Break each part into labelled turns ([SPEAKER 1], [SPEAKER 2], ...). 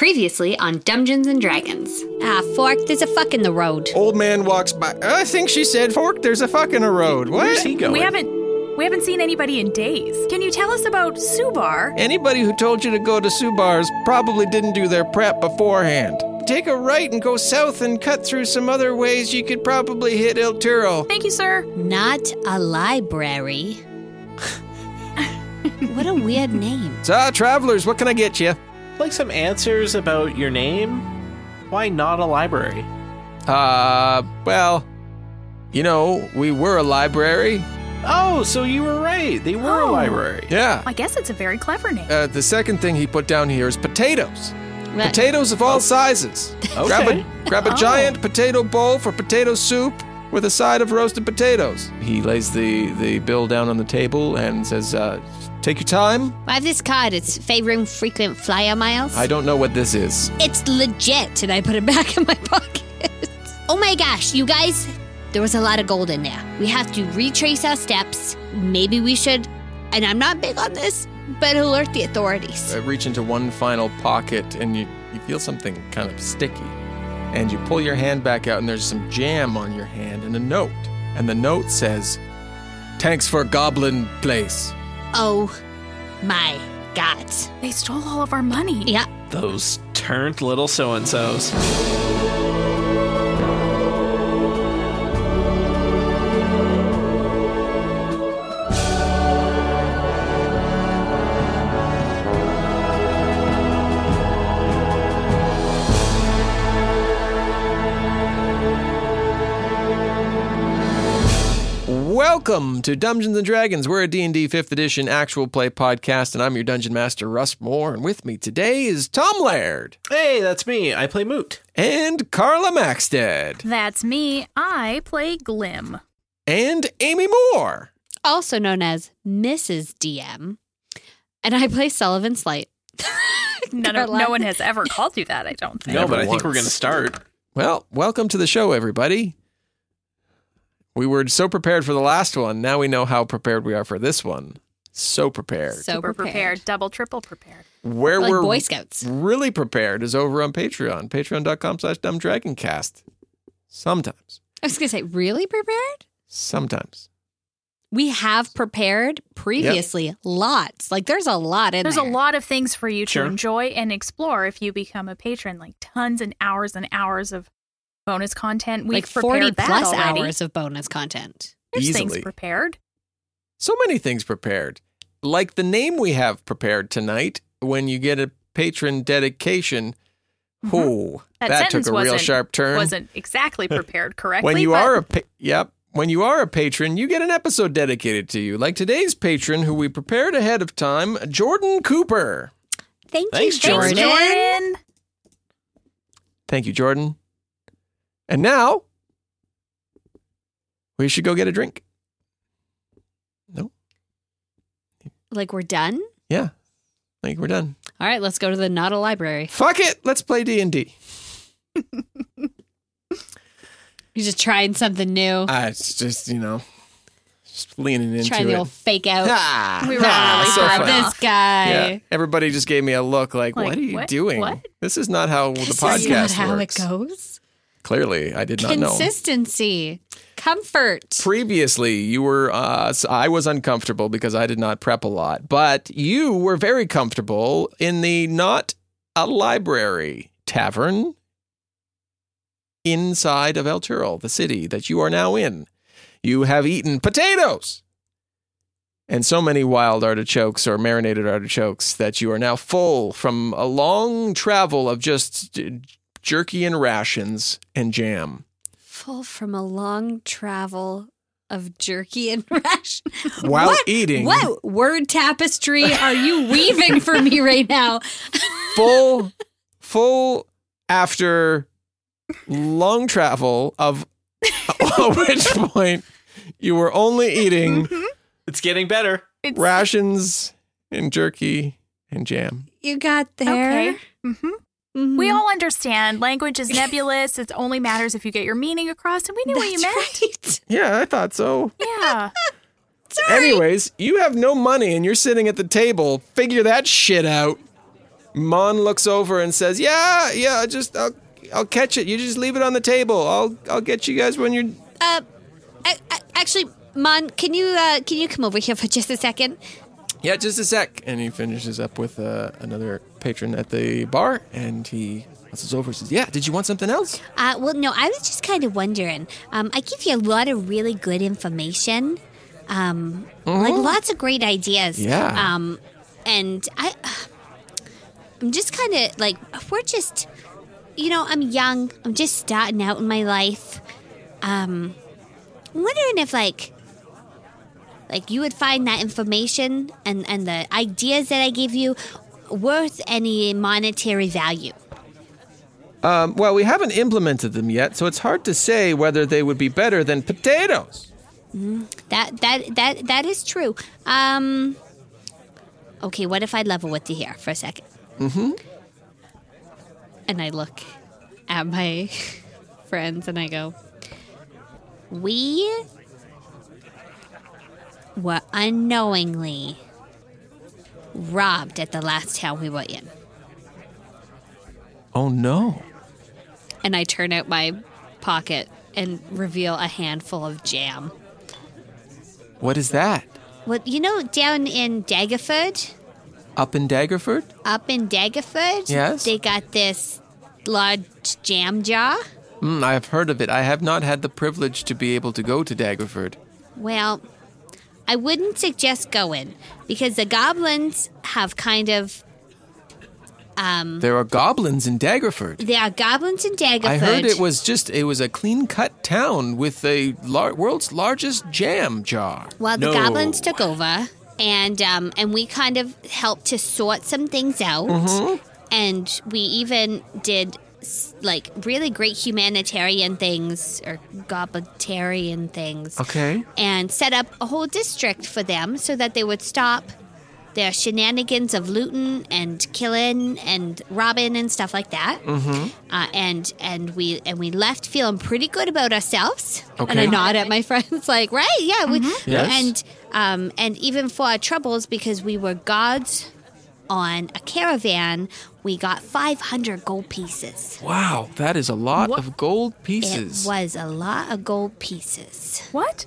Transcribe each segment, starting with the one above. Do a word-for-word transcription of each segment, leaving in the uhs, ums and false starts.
[SPEAKER 1] Previously on Dungeons and Dragons.
[SPEAKER 2] Ah, Fork, there's a fuck in the road.
[SPEAKER 3] Old man walks by. I think she said, Fork, there's a fuck in the road. What?
[SPEAKER 4] Where's he going?
[SPEAKER 5] We haven't we haven't seen anybody in days. Can you tell us about Subar?
[SPEAKER 3] Anybody who told you to go to Subar's probably didn't do their prep beforehand. Take a right and go south and cut through some other ways. You could probably hit El Turo.
[SPEAKER 5] Thank you, sir.
[SPEAKER 2] Not a library. What a weird name.
[SPEAKER 3] So, travelers, what can I get you?
[SPEAKER 4] Like some answers about your name? Why not a library?
[SPEAKER 3] Uh, well, you know, we were a library.
[SPEAKER 4] Oh, so you were right. They were
[SPEAKER 5] Oh.
[SPEAKER 4] a library.
[SPEAKER 3] Yeah.
[SPEAKER 5] I guess it's a very clever name.
[SPEAKER 3] Uh, the second thing he put down here is potatoes.
[SPEAKER 2] What?
[SPEAKER 3] Potatoes of all sizes.
[SPEAKER 4] Okay.
[SPEAKER 3] Grab a, grab a
[SPEAKER 5] Oh.
[SPEAKER 3] giant potato bowl for potato soup with a side of roasted potatoes. He lays the, the bill down on the table and says, uh, take your time.
[SPEAKER 2] I have this card. It's favoring frequent flyer miles.
[SPEAKER 3] I don't know what this is.
[SPEAKER 2] It's legit, and I put it back in my pocket. Oh my gosh, you guys, there was a lot of gold in there. We have to retrace our steps. Maybe we should, and I'm not big on this, but alert the authorities.
[SPEAKER 3] I reach into one final pocket and you, you feel something kind of sticky. And you pull your hand back out and there's some jam on your hand and a note. And the note says, "Thanks for Goblin Place."
[SPEAKER 2] Oh my God.
[SPEAKER 5] They stole all of our money.
[SPEAKER 2] Yeah.
[SPEAKER 4] Those turned little so-and-sos.
[SPEAKER 3] Welcome to Dungeons and Dragons. We're a D and D fifth edition actual play podcast, and I'm your Dungeon Master, Russ Moore. And with me today is Tom Laird
[SPEAKER 4] Hey, that's me. I play Moot.
[SPEAKER 3] and Carla Maxted
[SPEAKER 5] That's me. I play Glim.
[SPEAKER 3] and Amy Moore.
[SPEAKER 2] Also known as Missus D M. And I play Sullivan Slight.
[SPEAKER 5] None of, no one has ever called you that, I don't think.
[SPEAKER 4] No,
[SPEAKER 3] Never
[SPEAKER 4] but I think we're
[SPEAKER 3] once.
[SPEAKER 4] going to start.
[SPEAKER 3] Well, welcome to the show, everybody. We were so prepared for the last one. Now we know how prepared we are for this one. So prepared.
[SPEAKER 2] So
[SPEAKER 5] Super
[SPEAKER 2] prepared.
[SPEAKER 5] prepared. Double, triple prepared.
[SPEAKER 3] Where
[SPEAKER 2] Like
[SPEAKER 3] we're
[SPEAKER 2] Boy Scouts.
[SPEAKER 3] really prepared is over on Patreon. Patreon.com slash dumbdragoncast. Sometimes.
[SPEAKER 2] I was going to say, really prepared?
[SPEAKER 3] Sometimes.
[SPEAKER 2] We have prepared previously lots. Like, there's a lot in
[SPEAKER 5] There's
[SPEAKER 2] there.
[SPEAKER 5] a lot of things for you to
[SPEAKER 4] Sure.
[SPEAKER 5] enjoy and explore if you become a patron. Like tons and hours and hours of bonus content. We've
[SPEAKER 2] like forty
[SPEAKER 5] prepared that
[SPEAKER 2] plus
[SPEAKER 5] already.
[SPEAKER 2] hours of bonus content.
[SPEAKER 5] There's
[SPEAKER 3] Easily.
[SPEAKER 5] things prepared.
[SPEAKER 3] So many things prepared. Like the name we have prepared tonight, when you get a patron dedication.
[SPEAKER 5] Mhm.
[SPEAKER 3] Oh,
[SPEAKER 5] That
[SPEAKER 3] that,
[SPEAKER 5] sentence
[SPEAKER 3] took a real
[SPEAKER 5] wasn't-
[SPEAKER 3] sharp turn.
[SPEAKER 5] Wasn't exactly prepared correctly.
[SPEAKER 3] when you
[SPEAKER 5] but
[SPEAKER 3] are a pa- yep, when you are a patron, you get an episode dedicated to you. Like today's patron, who we prepared ahead of time, Jordan Cooper.
[SPEAKER 2] Thank
[SPEAKER 4] Thanks,
[SPEAKER 2] you,
[SPEAKER 5] Thanks,
[SPEAKER 2] Jordan.
[SPEAKER 5] Jordan.
[SPEAKER 3] Thank you, Jordan. And now we should go get a drink. No,
[SPEAKER 2] Like, we're done?
[SPEAKER 3] yeah, I think we're done.
[SPEAKER 2] All right, let's go to the Not a Library.
[SPEAKER 3] Fuck it, let's play D and D.
[SPEAKER 2] You're just trying something new.
[SPEAKER 3] Ah, it's just you know, just leaning into
[SPEAKER 2] Trying the
[SPEAKER 3] it.
[SPEAKER 2] old fake out.
[SPEAKER 3] Ah,
[SPEAKER 5] We were
[SPEAKER 3] ah,
[SPEAKER 5] really
[SPEAKER 3] so
[SPEAKER 5] proud
[SPEAKER 3] fun.
[SPEAKER 5] of
[SPEAKER 2] This guy.
[SPEAKER 3] Yeah, everybody just gave me a look like,
[SPEAKER 5] Like,
[SPEAKER 3] what are you
[SPEAKER 5] what?
[SPEAKER 3] doing?
[SPEAKER 5] What?
[SPEAKER 3] This is not how the
[SPEAKER 2] This
[SPEAKER 3] podcast
[SPEAKER 2] is not how
[SPEAKER 3] works.
[SPEAKER 2] it goes.
[SPEAKER 3] Clearly, I did not know.
[SPEAKER 2] Consistency. Comfort.
[SPEAKER 3] Previously, you were, uh, so I was uncomfortable because I did not prep a lot, but you were very comfortable in the Not a Library Tavern inside of El Turo, the city that you are now in. You have eaten potatoes and so many wild artichokes or marinated artichokes that you are now full from a long travel of just uh, jerky and rations and jam.
[SPEAKER 2] Full from a long travel of jerky and rash.
[SPEAKER 3] While
[SPEAKER 2] what?
[SPEAKER 3] eating.
[SPEAKER 2] What word tapestry are you weaving for me right now?
[SPEAKER 3] full full after long travel of at which point you were only eating
[SPEAKER 4] It's getting better.
[SPEAKER 5] It's
[SPEAKER 3] rations and jerky and jam.
[SPEAKER 2] You got there.
[SPEAKER 5] okay. hmm
[SPEAKER 2] Mhm.
[SPEAKER 5] We all understand language is nebulous. It only matters if you get your meaning across, and we knew what you
[SPEAKER 2] That's
[SPEAKER 5] meant.
[SPEAKER 2] right.
[SPEAKER 3] Yeah, I thought so.
[SPEAKER 5] Yeah.
[SPEAKER 2] Sorry.
[SPEAKER 3] Anyways, you have no money and you're sitting at the table. Figure that shit out. Mon looks over and says, "Yeah, yeah, just I'll, I'll catch it. You just leave it on the table. I'll I'll get you guys when you're."
[SPEAKER 2] Uh, I, I, actually, Mon, can you uh, can you come over here for just a second?
[SPEAKER 3] Yeah, just a sec. And he finishes up with uh, another patron at the bar, and he passes over and says, "Yeah, did you want something else?"
[SPEAKER 2] Uh, well, no, I was just kind of wondering. Um, I give you a lot of really good information, um, like lots of great ideas.
[SPEAKER 3] Yeah.
[SPEAKER 2] Um, and I, I'm just kind of like we're just, you know, I'm young. I'm just starting out in my life. Um, I'm wondering if like, like you would find that information and and the ideas that I give you worth any monetary value.
[SPEAKER 3] Um, well, we haven't implemented them yet, so it's hard to say whether they would be better than potatoes.
[SPEAKER 2] Mm, that that that that is true. Um, okay, what if I level with you here for a second?
[SPEAKER 3] Mm-hmm.
[SPEAKER 2] And I look at my friends and I go, we were unknowingly robbed at the last town we were in.
[SPEAKER 3] Oh, no.
[SPEAKER 2] And I turn out my pocket and reveal a handful of jam.
[SPEAKER 3] What is that?
[SPEAKER 2] Well, you know, down in Daggerford,
[SPEAKER 3] Up in Daggerford?
[SPEAKER 2] up in Daggerford,
[SPEAKER 3] Yes?
[SPEAKER 2] they got this large jam jar.
[SPEAKER 3] Mm, I have heard of it. I have not had the privilege to be able to go to Daggerford.
[SPEAKER 2] Well, I wouldn't suggest going because the goblins have kind of. Um,
[SPEAKER 3] There are goblins in Daggerford.
[SPEAKER 2] there are goblins in Daggerford.
[SPEAKER 3] I heard it was just, it was a clean-cut town with the lar- world's largest jam jar.
[SPEAKER 2] Well, the
[SPEAKER 4] No.
[SPEAKER 2] goblins took over, and um, and we kind of helped to sort some things out,
[SPEAKER 3] Mm-hmm.
[SPEAKER 2] and we even did s- like really great humanitarian things or goblitarian things.
[SPEAKER 3] Okay.
[SPEAKER 2] And set up a whole district for them so that they would stop their shenanigans of looting and killing and robbing and stuff like that. Mm-hmm. Uh, and and we and we left feeling pretty good about ourselves. And I
[SPEAKER 3] Okay.
[SPEAKER 2] nod at my friends like, right, yeah, we
[SPEAKER 3] Yes.
[SPEAKER 2] and um and even for our troubles because we were gods on a caravan, we got five hundred gold pieces.
[SPEAKER 3] Wow, that is a lot
[SPEAKER 5] What?
[SPEAKER 3] of gold pieces.
[SPEAKER 2] It was a lot of gold pieces.
[SPEAKER 5] What?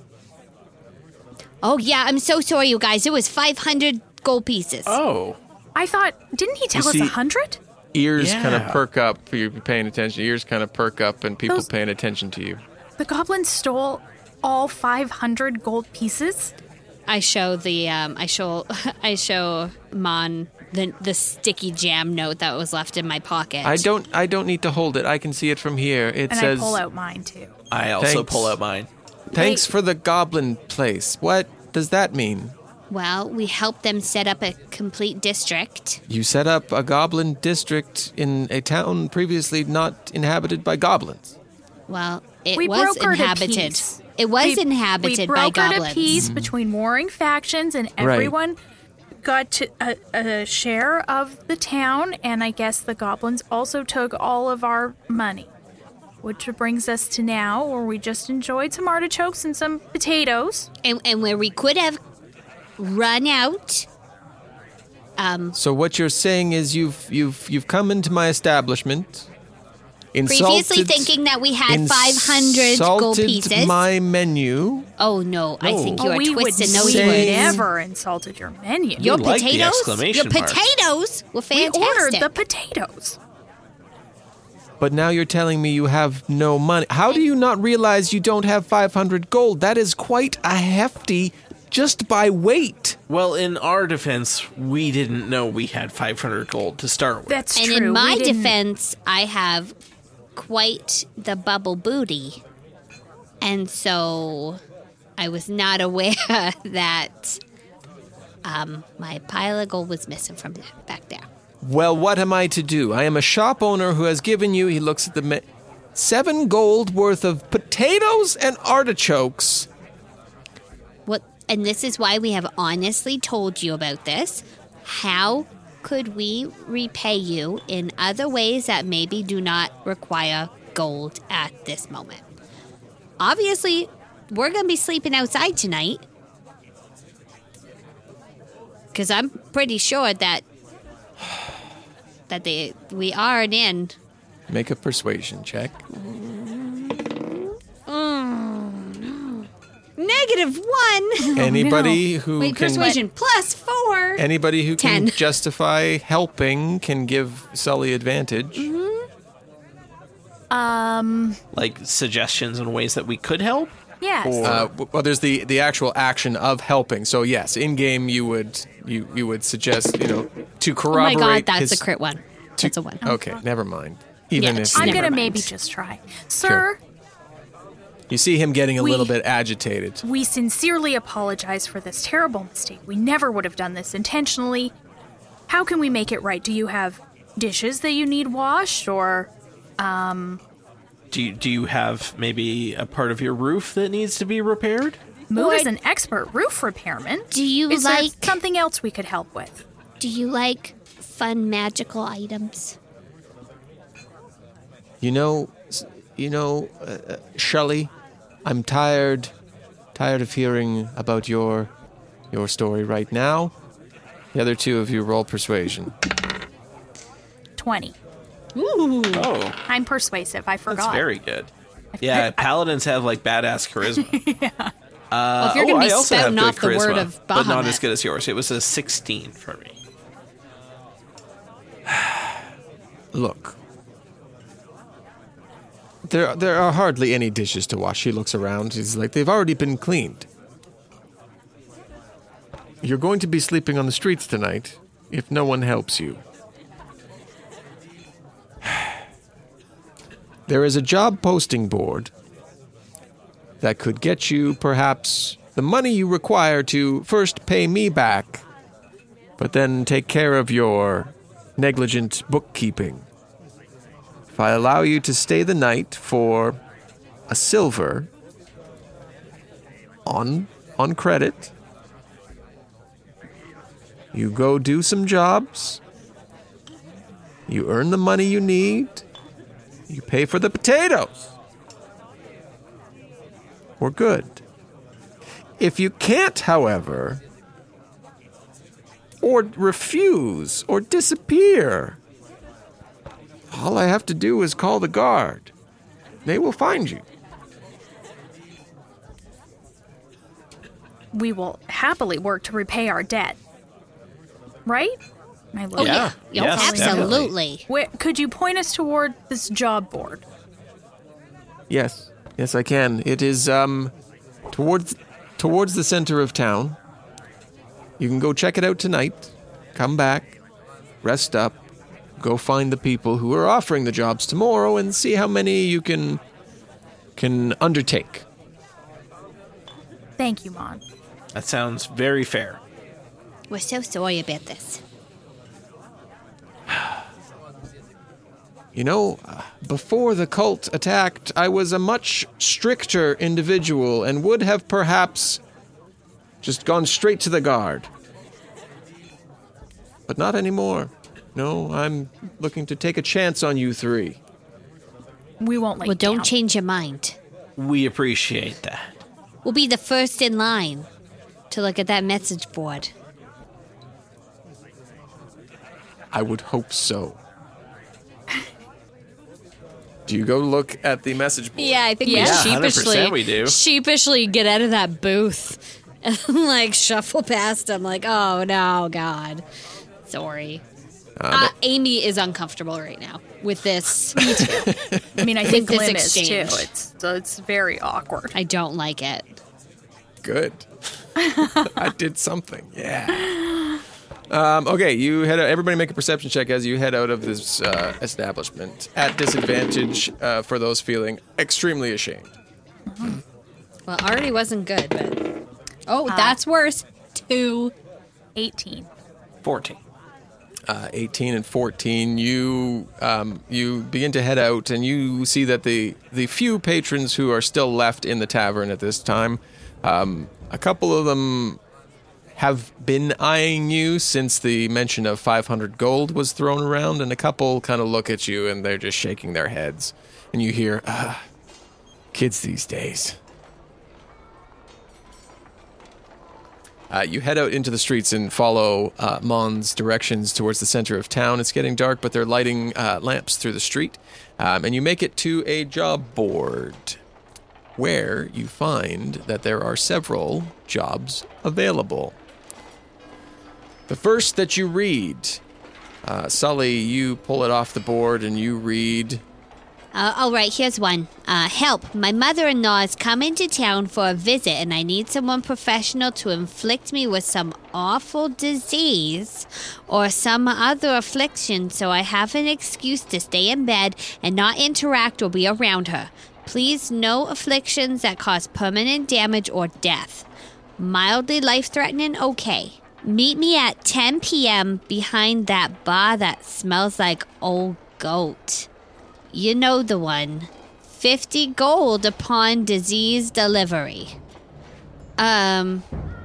[SPEAKER 2] Oh yeah, I'm so sorry, you guys. It was five hundred gold pieces.
[SPEAKER 4] Oh.
[SPEAKER 5] I thought, didn't he tell
[SPEAKER 3] You
[SPEAKER 5] us a
[SPEAKER 3] see-
[SPEAKER 5] hundred?
[SPEAKER 3] Ears kind of
[SPEAKER 4] Yeah.
[SPEAKER 3] perk up. You're paying attention. Ears kind of perk up and people
[SPEAKER 5] Those-
[SPEAKER 3] paying attention to you.
[SPEAKER 5] The goblins stole all five hundred gold pieces?
[SPEAKER 2] I show the um, I show I show Mon the the sticky jam note that was left in my pocket.
[SPEAKER 3] I don't I don't need to hold it. I can see it from here. It
[SPEAKER 5] And
[SPEAKER 3] says,
[SPEAKER 5] I pull out mine too.
[SPEAKER 4] I also
[SPEAKER 3] Thanks.
[SPEAKER 4] pull out mine.
[SPEAKER 3] "Thanks for the goblin place." What does that mean?
[SPEAKER 2] Well, we helped them set up a complete district.
[SPEAKER 3] You set up a goblin district in a town previously not inhabited by goblins.
[SPEAKER 2] Well, it
[SPEAKER 5] We
[SPEAKER 2] was
[SPEAKER 5] brokered a
[SPEAKER 2] inhabited.
[SPEAKER 5] peace.
[SPEAKER 2] It was
[SPEAKER 5] we,
[SPEAKER 2] inhabited
[SPEAKER 5] we
[SPEAKER 2] by
[SPEAKER 5] brokered
[SPEAKER 2] goblins.
[SPEAKER 5] a peace between warring factions, and everyone got to, a, a share of the town. And I guess the goblins also took all of our money, which brings us to now, where we just enjoyed some artichokes and some potatoes.
[SPEAKER 2] And, and where we could have run out. Um,
[SPEAKER 3] So what you're saying is you've you've you've come into my establishment, insulted,
[SPEAKER 2] previously thinking that we had five hundred gold
[SPEAKER 3] insulted
[SPEAKER 2] pieces.
[SPEAKER 3] my menu.
[SPEAKER 2] Oh no, I think you
[SPEAKER 5] Oh,
[SPEAKER 2] are
[SPEAKER 5] we would
[SPEAKER 2] twisting those
[SPEAKER 3] say-
[SPEAKER 2] words.
[SPEAKER 5] never insulted your menu.
[SPEAKER 2] Your
[SPEAKER 4] like the
[SPEAKER 2] potatoes,
[SPEAKER 4] exclamation
[SPEAKER 2] your
[SPEAKER 4] mark.
[SPEAKER 2] potatoes were
[SPEAKER 5] we
[SPEAKER 2] fantastic.
[SPEAKER 5] ordered the potatoes.
[SPEAKER 3] But now you're telling me you have no money. How do you not realize you don't have five hundred gold? That is quite a hefty just by weight.
[SPEAKER 4] Well, in our defense, we didn't know we had five hundred gold to start with.
[SPEAKER 5] That's
[SPEAKER 2] And
[SPEAKER 5] true.
[SPEAKER 2] in my
[SPEAKER 5] We didn't-
[SPEAKER 2] defense, I have quite the bubble booty. And so I was not aware that um, my pile of gold was missing from that back there.
[SPEAKER 3] Well, what am I to do? I am a shop owner who has given you, he looks at the me- seven gold worth of potatoes and artichokes.
[SPEAKER 2] What? And this is why we have honestly told you about this. How could we repay you in other ways that maybe do not require gold at this moment? Obviously, we're going to be sleeping outside tonight. Because I'm pretty sure that that they we are an inn.
[SPEAKER 3] Make a persuasion check.
[SPEAKER 2] Mm. Negative one.
[SPEAKER 3] Anybody who
[SPEAKER 2] Wait,
[SPEAKER 3] can
[SPEAKER 2] persuasion plus four.
[SPEAKER 3] anybody who
[SPEAKER 2] Ten.
[SPEAKER 3] can justify helping can give Sully advantage.
[SPEAKER 5] Um,
[SPEAKER 4] Like suggestions on ways that we could help?
[SPEAKER 5] yes.
[SPEAKER 3] Uh, w- well, there's the, the actual action of helping. So yes, in game you would you you would suggest you know to
[SPEAKER 2] Oh my
[SPEAKER 3] corroborate.
[SPEAKER 2] god, that's
[SPEAKER 3] his,
[SPEAKER 2] a crit one.
[SPEAKER 3] to-
[SPEAKER 2] That's a one.
[SPEAKER 3] Okay, never mind. Even
[SPEAKER 2] Yeah,
[SPEAKER 3] if
[SPEAKER 2] just
[SPEAKER 5] I'm
[SPEAKER 3] you,
[SPEAKER 2] never
[SPEAKER 5] gonna
[SPEAKER 2] mind.
[SPEAKER 5] maybe just try. Sir,
[SPEAKER 3] you see him getting a
[SPEAKER 5] We-
[SPEAKER 3] little bit agitated.
[SPEAKER 5] we sincerely apologize for this terrible mistake. We never would have done this intentionally. How can we make it right? Do you have dishes that you need washed, or
[SPEAKER 4] Do you, do you have maybe a part of your roof that needs to be repaired?
[SPEAKER 5] Moo
[SPEAKER 2] Would-
[SPEAKER 5] is an expert roof repairman?
[SPEAKER 2] Do you
[SPEAKER 5] Is
[SPEAKER 2] like
[SPEAKER 5] there something else we could help with?
[SPEAKER 2] do you like fun magical items?
[SPEAKER 3] You know, s- you know, uh, uh, Shelley, I'm tired, tired of hearing about your your story right now. The other two of you roll persuasion.
[SPEAKER 5] twenty.
[SPEAKER 4] Oh,
[SPEAKER 5] I'm persuasive. I forgot.
[SPEAKER 4] that's very good. Yeah, paladins have like badass charisma. yeah. Uh,
[SPEAKER 2] Well, if you're
[SPEAKER 4] oh,
[SPEAKER 2] gonna be
[SPEAKER 4] I also have
[SPEAKER 2] spouting
[SPEAKER 4] good
[SPEAKER 2] off the
[SPEAKER 4] charisma,
[SPEAKER 2] word of
[SPEAKER 4] but not
[SPEAKER 2] Bahamut.
[SPEAKER 4] as good as yours. It was a sixteen for me.
[SPEAKER 3] Look, there there are hardly any dishes to wash. He looks around. He's like, they've already been cleaned. You're going to be sleeping on the streets tonight if no one helps you. There is a job posting board that could get you perhaps the money you require to first pay me back, but then take care of your negligent bookkeeping. If I allow you to stay the night for a silver on on credit, you go do some jobs, you earn the money you need, you pay for the potatoes. We're good. If you can't, however, or refuse, or disappear, all I have to do is call the guard. They will find you.
[SPEAKER 5] We will happily work to repay our debt. Right? Am I
[SPEAKER 2] Oh
[SPEAKER 5] looking-
[SPEAKER 2] yeah,
[SPEAKER 4] Yeah.
[SPEAKER 2] Yes,
[SPEAKER 4] Yes,
[SPEAKER 2] absolutely.
[SPEAKER 5] Where, could you point us toward this job board?
[SPEAKER 3] Yes, yes, I can. It is um, towards towards the center of town. You can go check it out tonight. Come back, rest up, go find the people who are offering the jobs tomorrow, and see how many you can can undertake.
[SPEAKER 5] Thank you, Mon.
[SPEAKER 4] That sounds very fair.
[SPEAKER 2] We're so sorry about this.
[SPEAKER 3] You know, uh, before the cult attacked, I was a much stricter individual and would have perhaps just gone straight to the guard. But not anymore. No, I'm looking to take a chance on you three.
[SPEAKER 5] We won't let
[SPEAKER 2] Well,
[SPEAKER 5] you
[SPEAKER 2] don't
[SPEAKER 5] down.
[SPEAKER 2] change your mind.
[SPEAKER 4] We appreciate that.
[SPEAKER 2] We'll be the first in line to look at that message board.
[SPEAKER 3] I would hope so. Do you go look at the message board?
[SPEAKER 2] Yeah, I think
[SPEAKER 5] Yeah.
[SPEAKER 2] we
[SPEAKER 5] Yeah,
[SPEAKER 4] one hundred percent
[SPEAKER 2] sheepishly,
[SPEAKER 4] we do.
[SPEAKER 2] sheepishly get out of that booth and like shuffle past him, like, oh no, God, sorry. Uh, Amy is uncomfortable right now with this.
[SPEAKER 5] I mean, I think
[SPEAKER 2] this
[SPEAKER 5] Glim is too.
[SPEAKER 2] exchange.
[SPEAKER 5] It's it's very awkward.
[SPEAKER 2] I don't like it.
[SPEAKER 3] Good. I did something. Yeah. Um, okay, you head out. Everybody make a perception check as you head out of this uh, establishment at disadvantage uh, for those feeling extremely ashamed.
[SPEAKER 2] Well, already wasn't good, but oh, that's worse. Two.
[SPEAKER 5] eighteen.
[SPEAKER 4] fourteen.
[SPEAKER 3] Uh, eighteen and fourteen, you um, you begin to head out, and you see that the the few patrons who are still left in the tavern at this time, um, a couple of them have been eyeing you since the mention of five hundred gold was thrown around, and a couple kind of look at you and they're just shaking their heads, and you hear, ah, kids these days. Uh, you head out into the streets and follow uh, Mon's directions towards the center of town. It's getting dark, but they're lighting uh, lamps through the street. Um, and you make it to a job board where you find that there are several jobs available. The first that you read, uh, Sully, you pull it off the board and you read...
[SPEAKER 2] Uh, all right, here's one. Uh, help. My mother-in-law is coming to town for a visit, and I need someone professional to inflict me with some awful disease or some other affliction so I have an excuse to stay in bed and not interact or be around her. Please, no afflictions that cause permanent damage or death. Mildly life-threatening, okay. Meet me at ten p.m. behind that bar that smells like old goat. You know the one. Fifty gold upon disease delivery. Um.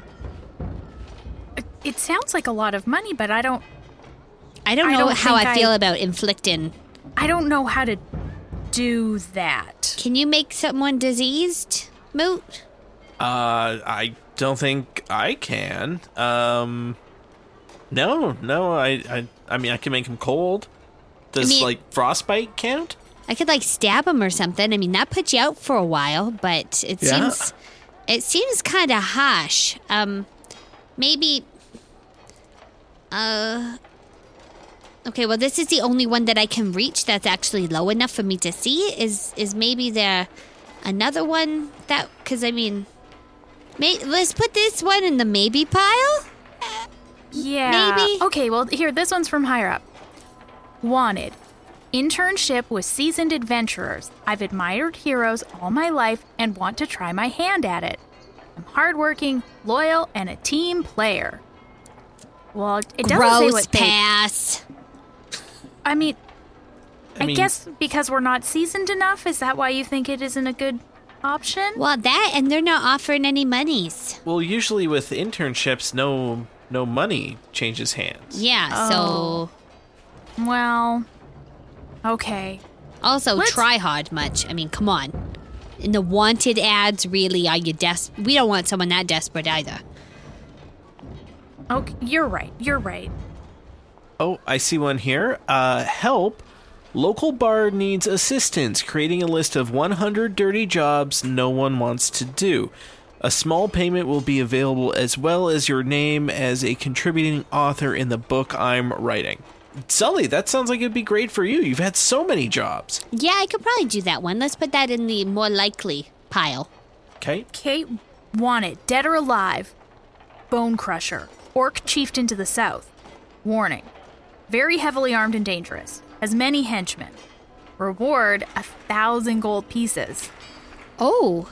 [SPEAKER 5] It sounds like a lot of money, but I don't...
[SPEAKER 2] I don't
[SPEAKER 5] I
[SPEAKER 2] know
[SPEAKER 5] don't
[SPEAKER 2] how I
[SPEAKER 5] think
[SPEAKER 2] feel
[SPEAKER 5] I-
[SPEAKER 2] about inflicting.
[SPEAKER 5] I don't know how to do that.
[SPEAKER 2] Can you make someone diseased, Moot?
[SPEAKER 4] Uh, I don't think I can. Um, no, no, I, I, I mean, I can make him cold. Does,
[SPEAKER 2] I mean-
[SPEAKER 4] like, frostbite count?
[SPEAKER 2] I could, like, stab him or something. I mean, that puts you out for a while, but it
[SPEAKER 3] Yeah.
[SPEAKER 2] seems... It seems kind of harsh. Um, maybe... Uh... Okay, well, this is the only one that I can reach that's actually low enough for me to see. Is is maybe there another one that... Because, I mean... May, let's put this one in the maybe pile?
[SPEAKER 5] Yeah.
[SPEAKER 2] Maybe.
[SPEAKER 5] Okay, well, here, this one's from higher up. Wanted. Internship with seasoned adventurers. I've admired heroes all my life and want to try my hand at it. I'm hardworking, loyal, and a team player. Well, it doesn't
[SPEAKER 2] Gross
[SPEAKER 5] say what they...
[SPEAKER 2] pass.
[SPEAKER 5] I mean,
[SPEAKER 4] I
[SPEAKER 5] I,
[SPEAKER 4] mean-
[SPEAKER 5] guess because we're not seasoned enough, is that why you think it isn't a good option?
[SPEAKER 2] Well, that, and they're not offering any monies.
[SPEAKER 4] Well, usually with internships, no, no money changes hands.
[SPEAKER 2] Yeah,
[SPEAKER 5] Oh. Well, okay.
[SPEAKER 2] so... Also,
[SPEAKER 5] Let's-
[SPEAKER 2] try hard much. I mean, come on. In the wanted ads, really, are you des- We don't want someone that desperate either.
[SPEAKER 5] Okay, you're right. You're right.
[SPEAKER 4] Oh, I see one here. Uh, help. Local bar needs assistance creating a list of one hundred dirty jobs no one wants to do. A small payment will be available as well as your name as a contributing author in the book I'm writing. Sully, that sounds like it'd be great for you. You've had so many jobs.
[SPEAKER 2] Yeah, I could probably do that one. Let's put that in the more likely pile.
[SPEAKER 4] Okay.
[SPEAKER 5] Kate wanted, dead or alive. Bone crusher. Orc chieftain to the south. Warning. Very heavily armed and dangerous. Has many henchmen. Reward, a thousand gold pieces.
[SPEAKER 2] Oh,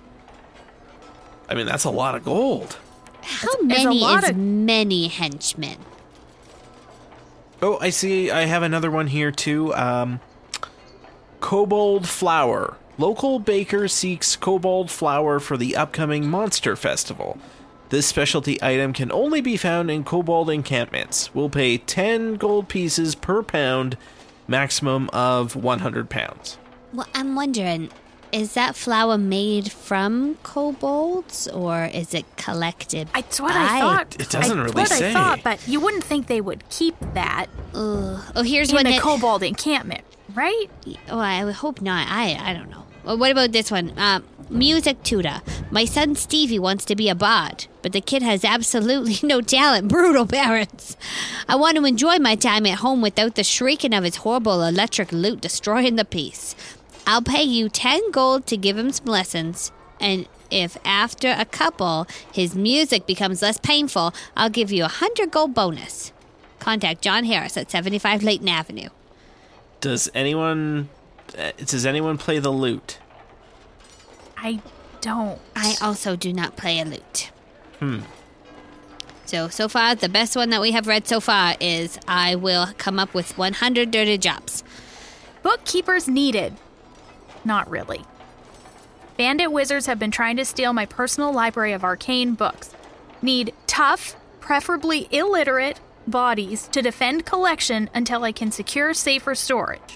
[SPEAKER 4] I mean, that's a lot of gold.
[SPEAKER 2] how
[SPEAKER 5] it's a
[SPEAKER 2] many
[SPEAKER 5] lot
[SPEAKER 2] is
[SPEAKER 5] of-
[SPEAKER 2] many henchmen?
[SPEAKER 4] Oh, I see. I have another one here, too. Um, Kobold Flour. Local baker seeks kobold flour for the upcoming Monster Festival. This specialty item can only be found in kobold encampments. We'll pay ten gold pieces per pound, maximum of one hundred pounds.
[SPEAKER 2] Well, I'm wondering, is that flour made from kobolds, or is it collected?
[SPEAKER 5] That's what
[SPEAKER 2] by-
[SPEAKER 5] I thought.
[SPEAKER 4] It doesn't
[SPEAKER 5] I,
[SPEAKER 4] really
[SPEAKER 5] what
[SPEAKER 4] say.
[SPEAKER 5] I thought, but you wouldn't think they would keep that
[SPEAKER 2] Ugh. Oh, here's
[SPEAKER 5] in
[SPEAKER 2] one
[SPEAKER 5] a
[SPEAKER 2] that...
[SPEAKER 5] kobold encampment, right?
[SPEAKER 2] Oh, I would hope not. I I don't know. Well, what about this one? Uh, music tutor. My son Stevie wants to be a bard, but the kid has absolutely no talent. Brutal parents. I want to enjoy my time at home without the shrieking of his horrible electric lute destroying the peace. I'll pay you ten gold to give him some lessons, and if after a couple his music becomes less painful, I'll give you a hundred gold bonus. Contact John Harris at seventy-five Layton Avenue.
[SPEAKER 4] Does anyone... uh, Does anyone play the lute?
[SPEAKER 5] I don't.
[SPEAKER 2] I also do not play a lute. Hmm. So, so far, the best one that we have read so far is I will come up with one hundred dirty jobs.
[SPEAKER 5] Bookkeepers needed. Not really. Bandit wizards have been trying to steal my personal library of arcane books. Need tough, preferably illiterate, bodies to defend collection until I can secure safer storage.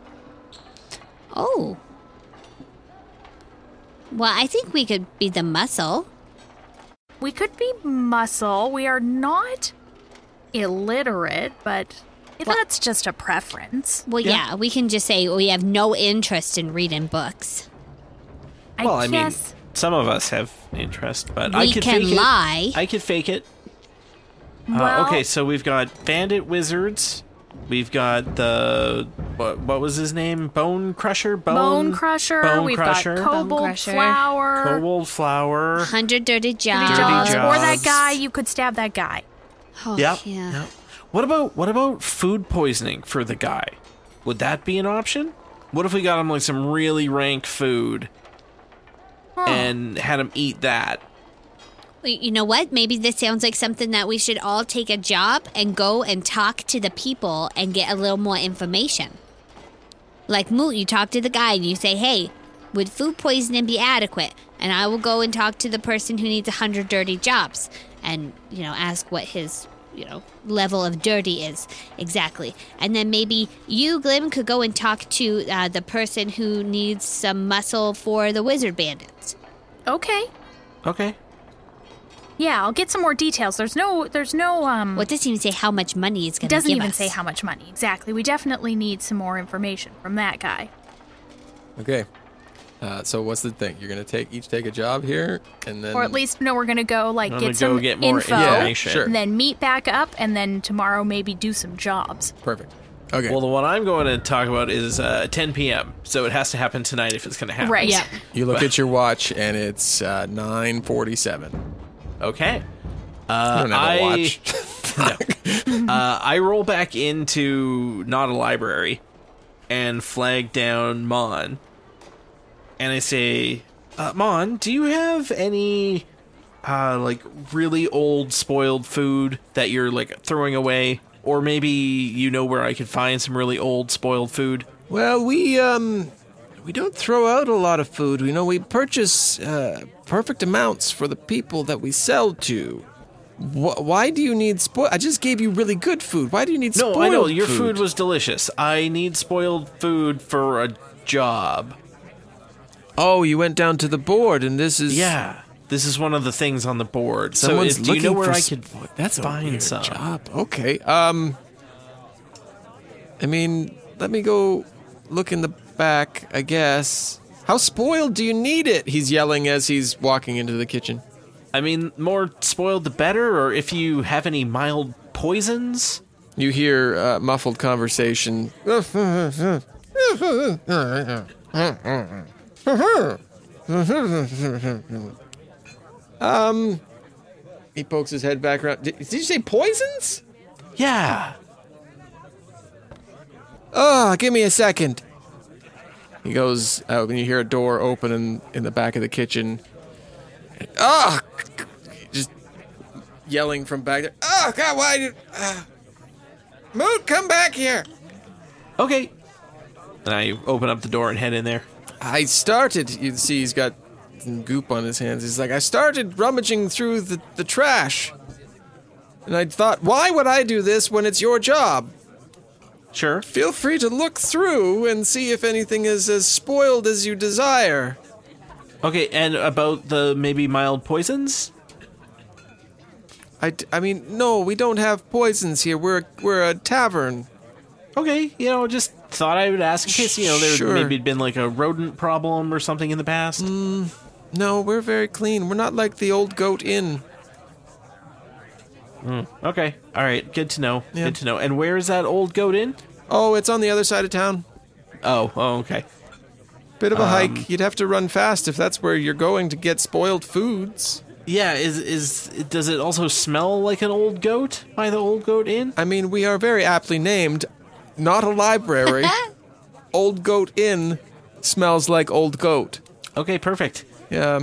[SPEAKER 2] Oh. Well, I think we could be the muscle.
[SPEAKER 5] we could be muscle. We are not illiterate, but that's just a preference.
[SPEAKER 2] Well, yeah. yeah, we can just say we have no interest in reading books.
[SPEAKER 5] I
[SPEAKER 4] well, I
[SPEAKER 5] guess.
[SPEAKER 4] mean, some of us have interest, but
[SPEAKER 2] we
[SPEAKER 4] I could
[SPEAKER 2] can
[SPEAKER 4] fake
[SPEAKER 2] lie.
[SPEAKER 4] it. I could fake it.
[SPEAKER 5] Well,
[SPEAKER 4] uh, okay, so we've got bandit wizards. We've got the what? What was his name? Bone Crusher. Bone,
[SPEAKER 5] Bone Crusher.
[SPEAKER 4] Bone
[SPEAKER 5] We've
[SPEAKER 4] Crusher.
[SPEAKER 5] got Kobold
[SPEAKER 2] Crusher.
[SPEAKER 5] Flower.
[SPEAKER 4] Kobold Flower.
[SPEAKER 2] Hundred dirty jobs.
[SPEAKER 5] Dirty jobs.
[SPEAKER 4] jobs.
[SPEAKER 5] Or that guy. You could stab that guy.
[SPEAKER 2] Oh,
[SPEAKER 4] Yep.
[SPEAKER 2] yeah.
[SPEAKER 4] Yep. What about what about food poisoning for the guy? Would that be an option? What if we got him like some really rank food
[SPEAKER 5] Huh.
[SPEAKER 4] and had him eat that?
[SPEAKER 2] You know what? Maybe this sounds like something that we should all take a job and go and talk to the people and get a little more information. Like Moot, you talk to the guy and you say, hey, would food poisoning be adequate? And I will go and talk to the person who needs a hundred dirty jobs and, you know, ask what his, you know, level of dirty is exactly. And then maybe you, Glim, could go and talk to uh, the person who needs some muscle for the wizard bandits.
[SPEAKER 5] Okay.
[SPEAKER 4] Okay.
[SPEAKER 5] Yeah, I'll get some more details. There's no, there's no, um...
[SPEAKER 2] Well, it doesn't even say how much money it's going
[SPEAKER 5] it
[SPEAKER 2] to give us.
[SPEAKER 5] doesn't even say how much money. Exactly. We definitely need some more information from that guy.
[SPEAKER 3] Okay. Uh, so what's the thing? You're gonna take each take a job here, and then
[SPEAKER 5] Or at least, no, we're going to go, like,
[SPEAKER 4] I'm
[SPEAKER 5] get
[SPEAKER 4] gonna
[SPEAKER 5] some
[SPEAKER 4] go get more
[SPEAKER 5] info.
[SPEAKER 4] information.
[SPEAKER 3] Yeah, sure.
[SPEAKER 5] And then meet back up, and then tomorrow maybe do some jobs.
[SPEAKER 3] perfect. Okay.
[SPEAKER 4] Well, the one I'm going to talk about is uh, ten p.m., so it has to happen tonight if it's going to happen.
[SPEAKER 5] Right.
[SPEAKER 2] Yeah.
[SPEAKER 3] you look at your watch, and it's uh, nine forty-seven.
[SPEAKER 4] Okay.
[SPEAKER 3] I
[SPEAKER 4] Uh,
[SPEAKER 3] don't have a
[SPEAKER 4] I,
[SPEAKER 3] watch.
[SPEAKER 4] uh, I roll back into not a library and flag down Mon. And I say, uh, Mon, do you have any, uh, like, really old spoiled food that you're, like, throwing away? Or maybe you know where I could find some really old spoiled food?
[SPEAKER 3] Well, we um, we don't throw out a lot of food. You know, we purchase uh, perfect amounts for the people that we sell to. Wh- why do you need spoil? I just gave you really good food. Why do you need
[SPEAKER 4] No,
[SPEAKER 3] spoiled
[SPEAKER 4] I know, your
[SPEAKER 3] food?
[SPEAKER 4] food was delicious. I need spoiled food for a job.
[SPEAKER 3] Oh, you went down to the board, and this is
[SPEAKER 4] Yeah, this is one of the things on the board.
[SPEAKER 3] Someone's
[SPEAKER 4] so, if, do you know
[SPEAKER 3] looking
[SPEAKER 4] where
[SPEAKER 3] for
[SPEAKER 4] I
[SPEAKER 3] sp-
[SPEAKER 4] could
[SPEAKER 3] That's a
[SPEAKER 4] find
[SPEAKER 3] weird
[SPEAKER 4] some?
[SPEAKER 3] job. Okay. Um. I mean, let me go look in the back. I guess. How spoiled do you need it? He's yelling as he's walking into the kitchen.
[SPEAKER 4] I mean, more spoiled the better, or if you have any mild poisons?
[SPEAKER 3] You hear uh, muffled conversation. um, he pokes his head back around. Did, did you say poisons?
[SPEAKER 4] Yeah.
[SPEAKER 3] Oh, give me a second. He goes out, and you hear a door open in, in the back of the kitchen. Ah, oh, just yelling from back there. Oh God, why did? Uh, Moot, come back here.
[SPEAKER 4] Okay. And I open up the door and head in there.
[SPEAKER 3] I started. You can see he's got some goop on his hands. He's like, I started rummaging through the, the trash, and I thought, why would I do this when it's your job?
[SPEAKER 4] Sure.
[SPEAKER 3] Feel free to look through and see if anything is as spoiled as you desire.
[SPEAKER 4] Okay, and about the maybe mild poisons?
[SPEAKER 3] I, d- I mean, no, we don't have poisons here. We're we're a tavern.
[SPEAKER 4] Okay, you know, just thought I would ask in case, you know, there
[SPEAKER 3] Sure.
[SPEAKER 4] maybe had been like a rodent problem or something in the past.
[SPEAKER 3] No, we're very clean. We're not like the Old Goat Inn.
[SPEAKER 4] Okay, all right, good to know.
[SPEAKER 3] Yeah.
[SPEAKER 4] Good to know. And where is that old goat inn?
[SPEAKER 3] Oh, it's on the other side of town.
[SPEAKER 4] Oh, oh, okay.
[SPEAKER 3] Bit of a
[SPEAKER 4] Um,
[SPEAKER 3] hike. You'd have to run fast if that's where you're going to get spoiled foods.
[SPEAKER 4] Yeah, is is does it also smell like an old goat by the old goat inn?
[SPEAKER 3] I mean, we are very aptly named. Not a library. Old Goat Inn smells like old goat.
[SPEAKER 4] Okay, perfect.
[SPEAKER 3] Yeah.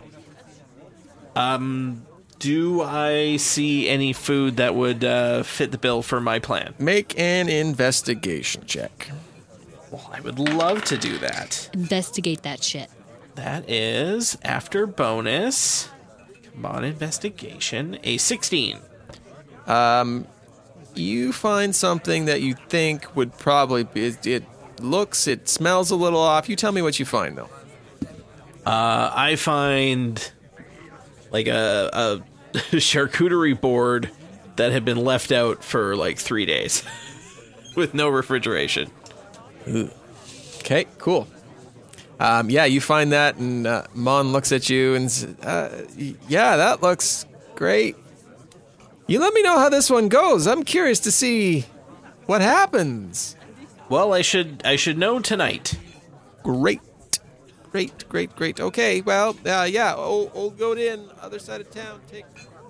[SPEAKER 4] Do I see any food that would uh, fit the bill for my plan?
[SPEAKER 3] Make an investigation check.
[SPEAKER 4] Well, I would love to do that.
[SPEAKER 2] Investigate that shit.
[SPEAKER 4] That is after bonus. Come on, investigation. A sixteen.
[SPEAKER 3] You find something that you think would probably be. It, it looks, it smells a little off. You tell me what you find, though.
[SPEAKER 4] Uh, I find like a, a charcuterie board that had been left out for like three days with no refrigeration.
[SPEAKER 3] Ooh. Okay, cool. Um, yeah, you find that, and uh, Mon looks at you and says, uh, yeah, that looks great. You let me know how this one goes. I'm curious to see what happens.
[SPEAKER 4] Well, I should I should know tonight.
[SPEAKER 3] Great. Great, great, great. Okay, well, uh, yeah, old, old Goat Inn, other side of town. Take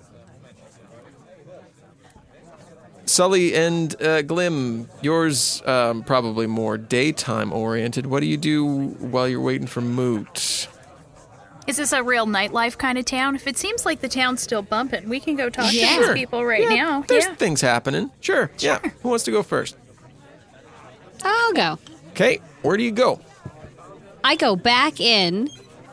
[SPEAKER 3] Sully and uh, Glim, yours um, probably more daytime oriented. What do you do while you're waiting for Moot?
[SPEAKER 5] Is this a real nightlife kind of town? If it seems like the town's still bumping, we can go talk
[SPEAKER 2] Yeah.
[SPEAKER 5] to these people right
[SPEAKER 3] yeah,
[SPEAKER 5] now.
[SPEAKER 3] There's
[SPEAKER 5] yeah.
[SPEAKER 3] things happening. Sure, yeah. Who wants to go first?
[SPEAKER 2] I'll go.
[SPEAKER 3] Okay, where do you go?
[SPEAKER 2] I go back in.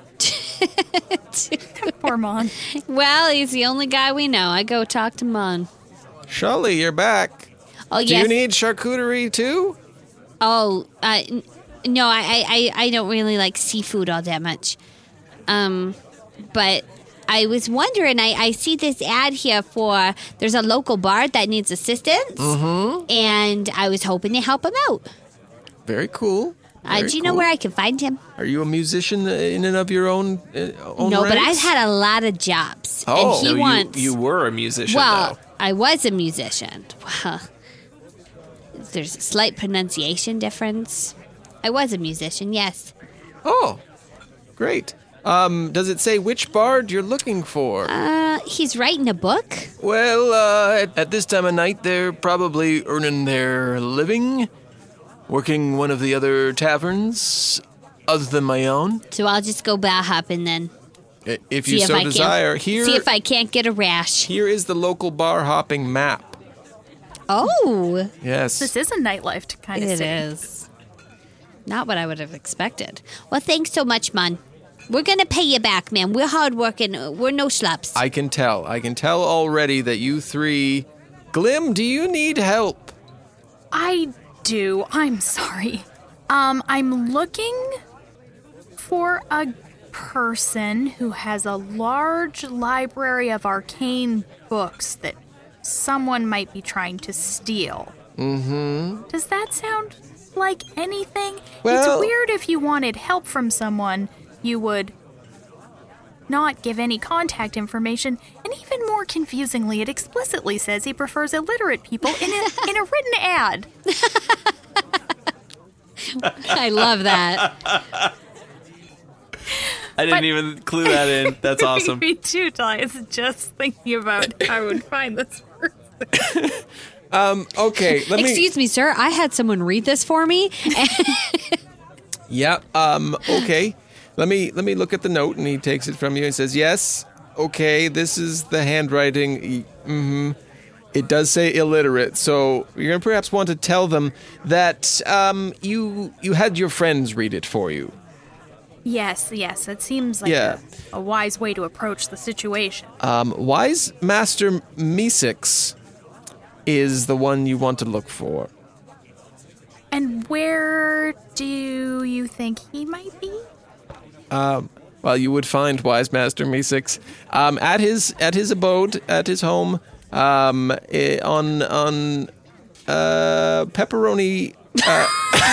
[SPEAKER 5] Poor Mon.
[SPEAKER 2] Well, he's the only guy we know. I go talk to Mon.
[SPEAKER 3] Shully, you're back.
[SPEAKER 2] Oh,
[SPEAKER 3] Do
[SPEAKER 2] yes.
[SPEAKER 3] you need charcuterie too?
[SPEAKER 2] Oh, uh, n- no, I, I, I don't really like seafood all that much. Um, but I was wondering, I, I see this ad here for, there's a local bard that needs assistance. Mm-hmm. And I was hoping to help him out.
[SPEAKER 3] Very cool.
[SPEAKER 2] Uh,
[SPEAKER 3] Very
[SPEAKER 2] do you know
[SPEAKER 3] cool.
[SPEAKER 2] where I can find him?
[SPEAKER 3] Are you a musician in and of your own uh, own
[SPEAKER 2] No, but I've
[SPEAKER 3] ranks?
[SPEAKER 2] had a lot of jobs.
[SPEAKER 3] Oh.
[SPEAKER 2] And he
[SPEAKER 4] No,
[SPEAKER 2] wants.
[SPEAKER 4] you, you were a musician,
[SPEAKER 2] well,
[SPEAKER 4] though.
[SPEAKER 2] I was a musician. Well, there's a slight pronunciation difference. I was a musician, yes.
[SPEAKER 3] Oh, great. Um, does it say which bard you're looking for?
[SPEAKER 2] Uh, he's writing a book.
[SPEAKER 3] Well, uh, at, at this time of night, they're probably earning their living, working one of the other taverns, other than my own.
[SPEAKER 2] So I'll just go bar hopping then.
[SPEAKER 3] I- If
[SPEAKER 2] See
[SPEAKER 3] you
[SPEAKER 2] if
[SPEAKER 3] so
[SPEAKER 2] I
[SPEAKER 3] desire,
[SPEAKER 2] can,
[SPEAKER 3] here,
[SPEAKER 2] see if I can't get a rash.
[SPEAKER 3] here is the local bar hopping map.
[SPEAKER 2] Oh,
[SPEAKER 3] Yes.
[SPEAKER 5] This is a nightlife kind of
[SPEAKER 2] it
[SPEAKER 5] city.
[SPEAKER 2] is. Not what I would have expected. Well, thanks so much, man. We're gonna pay you back, man. We're hardworking. We're no schlups.
[SPEAKER 3] I can tell. I can tell already that you three... Glim, do you need help?
[SPEAKER 5] I do. I'm sorry. Um, I'm looking for a person who has a large library of arcane books that someone might be trying to steal. Mm-hmm. Does that sound like anything?
[SPEAKER 3] Well-
[SPEAKER 5] It's weird if you wanted help from someone, you would not give any contact information, and even more confusingly, it explicitly says he prefers illiterate people in a, in a written ad.
[SPEAKER 2] I love that.
[SPEAKER 4] I didn't even clue that in. That's awesome.
[SPEAKER 5] Me too, Ty. It's just thinking about how I would find this person.
[SPEAKER 3] Okay, let me...
[SPEAKER 2] Excuse me, sir. I had someone read this for me.
[SPEAKER 3] Yeah, um, okay. Let me let me look at the note, and he takes it from you and says, yes, okay, this is the handwriting. Mm-hmm. It does say illiterate, so you're going to perhaps want to tell them that um, you you had your friends read it for you.
[SPEAKER 5] Yes, yes. It seems like
[SPEAKER 3] Yeah.
[SPEAKER 5] a, a wise way to approach the situation.
[SPEAKER 3] Um, Wise Master Meesix is the one you want to look for.
[SPEAKER 5] And where do you think he might be?
[SPEAKER 3] Well, you would find Wise Master Meesix um, at his at his abode, at his home, um, eh, on on uh, pepperoni. Uh,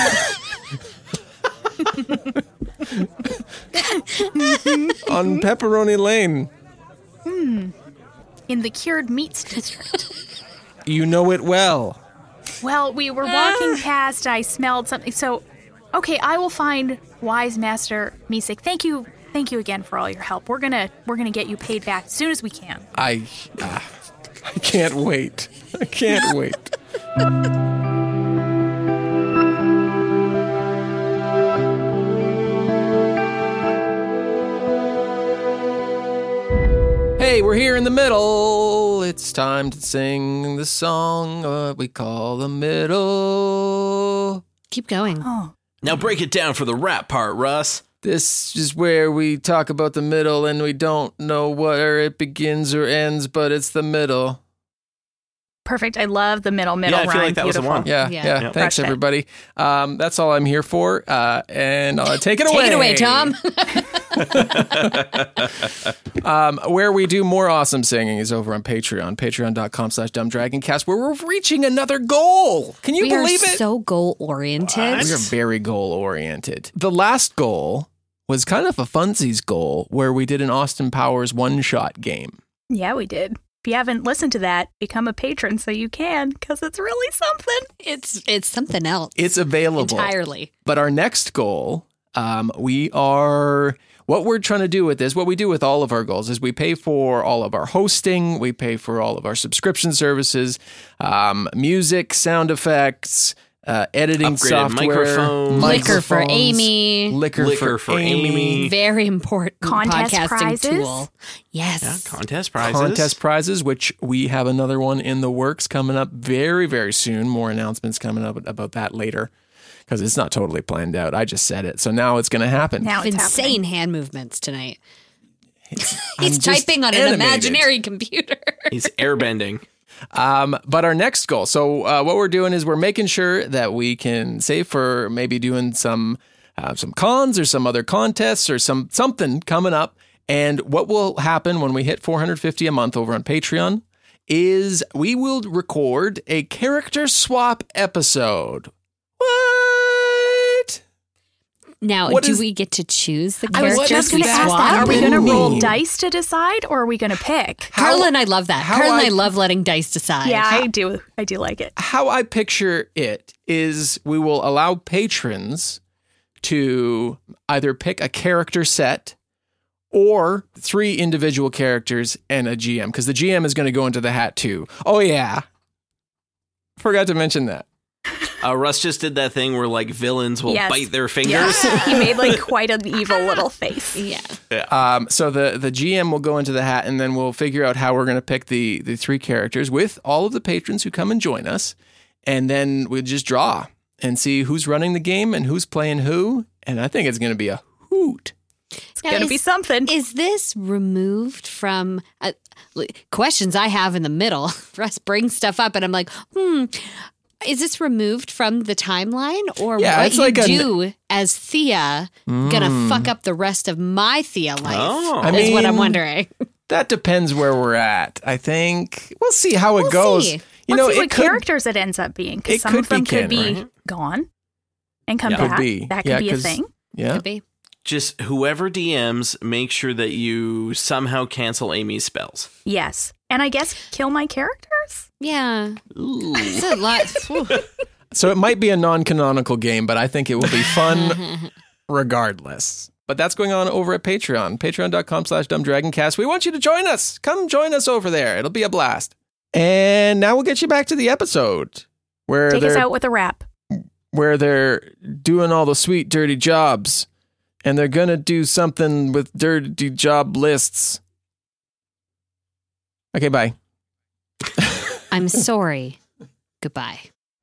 [SPEAKER 3] on Pepperoni Lane.
[SPEAKER 5] In the cured meats district.
[SPEAKER 3] You know it well.
[SPEAKER 5] Well, we were walking past, I smelled something. So, okay, I will find Wise Master Misik. Thank you. Thank you again for all your help. We're going to we're going to get you paid back as soon as we can.
[SPEAKER 3] I uh, I can't wait. I can't wait. Hey, we're here in the middle. It's time to sing the song uh, we call the middle.
[SPEAKER 2] Keep going.
[SPEAKER 4] Now break it down for the rap part, Russ.
[SPEAKER 3] This is where we talk about the middle and we don't know where it begins or ends, but it's the middle.
[SPEAKER 5] Perfect. I love the middle middle
[SPEAKER 4] Yeah, I feel
[SPEAKER 5] rhyme.
[SPEAKER 4] like that was the
[SPEAKER 5] Beautiful.
[SPEAKER 4] one.
[SPEAKER 3] Yeah,
[SPEAKER 2] Yeah.
[SPEAKER 3] yeah.
[SPEAKER 2] Yeah.
[SPEAKER 3] Thanks,
[SPEAKER 5] Crushed it.
[SPEAKER 3] everybody. Um, that's all I'm here for. Uh, and uh, take it away.
[SPEAKER 2] Take it away, Tom.
[SPEAKER 3] um, where we do more awesome singing is over on Patreon, patreon.com slash dumbdragoncast, where we're reaching another goal. Can you
[SPEAKER 2] we
[SPEAKER 3] believe
[SPEAKER 2] are
[SPEAKER 3] it?
[SPEAKER 2] so goal-oriented.
[SPEAKER 3] We are very goal-oriented. The last goal was kind of a funsies goal where we did an Austin Powers one-shot game.
[SPEAKER 5] Yeah, we did. If you haven't listened to that, become a patron so you can, because it's really something.
[SPEAKER 2] It's it's something else.
[SPEAKER 3] It's available.
[SPEAKER 2] Entirely.
[SPEAKER 3] But our next goal, um, we are... What we're trying to do with this, what we do with all of our goals is we pay for all of our hosting, we pay for all of our subscription services, um, music, sound effects, uh, editing
[SPEAKER 4] Upgraded
[SPEAKER 3] software,
[SPEAKER 4] microphones.
[SPEAKER 2] Liquor for
[SPEAKER 3] microphones,
[SPEAKER 2] Amy.
[SPEAKER 3] liquor,
[SPEAKER 4] Liquor
[SPEAKER 3] for,
[SPEAKER 4] for
[SPEAKER 3] Amy,
[SPEAKER 4] Amy.
[SPEAKER 2] Very important
[SPEAKER 5] Contest
[SPEAKER 2] podcasting
[SPEAKER 5] prizes?
[SPEAKER 2] tool. Yes.
[SPEAKER 4] Yeah, contest prizes.
[SPEAKER 3] contest prizes, which we have another one in the works coming up very, very soon. More announcements coming up about that later. Because it's not totally planned out. I just said it. So now it's going to happen.
[SPEAKER 5] Now it's
[SPEAKER 2] Insane
[SPEAKER 5] happening.
[SPEAKER 2] hand movements tonight.
[SPEAKER 3] I'm
[SPEAKER 2] He's
[SPEAKER 3] just
[SPEAKER 2] typing on an
[SPEAKER 3] animated.
[SPEAKER 2] imaginary computer.
[SPEAKER 4] He's airbending.
[SPEAKER 3] Um, but our next goal. So uh, what we're doing is we're making sure that we can save for maybe doing some uh, some cons or some other contests or some something coming up. And what will happen when we hit four hundred fifty a month over on Patreon is we will record a character swap episode. What?
[SPEAKER 2] Now,
[SPEAKER 3] What
[SPEAKER 2] do
[SPEAKER 3] is-
[SPEAKER 2] we get to choose the
[SPEAKER 5] I was
[SPEAKER 2] characters
[SPEAKER 5] just
[SPEAKER 3] does
[SPEAKER 5] going to
[SPEAKER 2] we
[SPEAKER 5] ask
[SPEAKER 2] swap?
[SPEAKER 5] that. Are we
[SPEAKER 3] even
[SPEAKER 5] going to roll
[SPEAKER 3] mean?
[SPEAKER 5] dice to decide, or are we going to pick?
[SPEAKER 2] Carla and I love that.
[SPEAKER 3] how
[SPEAKER 2] Carla and I,
[SPEAKER 3] I-
[SPEAKER 2] love letting dice decide.
[SPEAKER 5] Yeah, I do. I do like it.
[SPEAKER 3] How I picture it is we will allow patrons to either pick a character set or three individual characters and a G M, because the G M is going to go into the hat too. Oh, yeah. Forgot to mention that.
[SPEAKER 4] Uh, Russ just did that thing where like villains will
[SPEAKER 5] Yes.
[SPEAKER 4] bite their fingers.
[SPEAKER 5] He made like quite an evil little face.
[SPEAKER 2] Yeah.
[SPEAKER 3] Um, so the, the G M will go into the hat, and then we'll figure out how we're going to pick the, the three characters with all of the patrons who come and join us. And then we'll just draw and see who's running the game and who's playing who. And I think it's going to be a hoot.
[SPEAKER 5] It's going to be something.
[SPEAKER 2] Is this removed from uh, l- questions I have in the middle? Russ brings stuff up, and I'm like, hmm. Is this removed from the timeline, or
[SPEAKER 3] Yeah,
[SPEAKER 2] what
[SPEAKER 3] it's
[SPEAKER 2] you
[SPEAKER 3] like a-
[SPEAKER 2] do as Thea gonna fuck up the rest of my Thea life?
[SPEAKER 4] Oh.
[SPEAKER 3] I
[SPEAKER 2] is what I'm
[SPEAKER 3] mean,
[SPEAKER 2] wondering.
[SPEAKER 3] That depends where we're at. I think we'll see how it
[SPEAKER 2] We'll
[SPEAKER 3] goes.
[SPEAKER 2] see.
[SPEAKER 3] You
[SPEAKER 5] Let's
[SPEAKER 3] know,
[SPEAKER 5] see
[SPEAKER 3] it
[SPEAKER 5] what
[SPEAKER 3] could,
[SPEAKER 5] characters it ends up being,
[SPEAKER 3] it
[SPEAKER 5] because some
[SPEAKER 3] could
[SPEAKER 5] of them
[SPEAKER 3] be
[SPEAKER 5] could
[SPEAKER 3] Ken,
[SPEAKER 5] be
[SPEAKER 3] right?
[SPEAKER 5] gone and come
[SPEAKER 4] Yeah.
[SPEAKER 3] Could
[SPEAKER 5] back.
[SPEAKER 3] be.
[SPEAKER 5] That could
[SPEAKER 3] Yeah,
[SPEAKER 5] be a
[SPEAKER 3] 'cause-
[SPEAKER 5] thing.
[SPEAKER 3] Yeah.
[SPEAKER 2] Could be.
[SPEAKER 4] Just whoever D Ms, make sure that you somehow cancel Amy's spells.
[SPEAKER 5] Yes. And I guess kill my characters?
[SPEAKER 2] Yeah,
[SPEAKER 4] Ooh.
[SPEAKER 2] it's a lot. Whew.
[SPEAKER 3] So it might be a non-canonical game, but I think it will be fun regardless. But that's going on over at Patreon, patreon.com slash dumbdragoncast. We want you to join us. Come join us over there. It'll be a blast. And now we'll get you back to the episode where
[SPEAKER 5] Take us
[SPEAKER 3] they're
[SPEAKER 5] out with a rap.
[SPEAKER 3] where they're doing all the sweet dirty jobs, and they're gonna do something with dirty job lists. Okay, bye.
[SPEAKER 2] I'm sorry. Goodbye.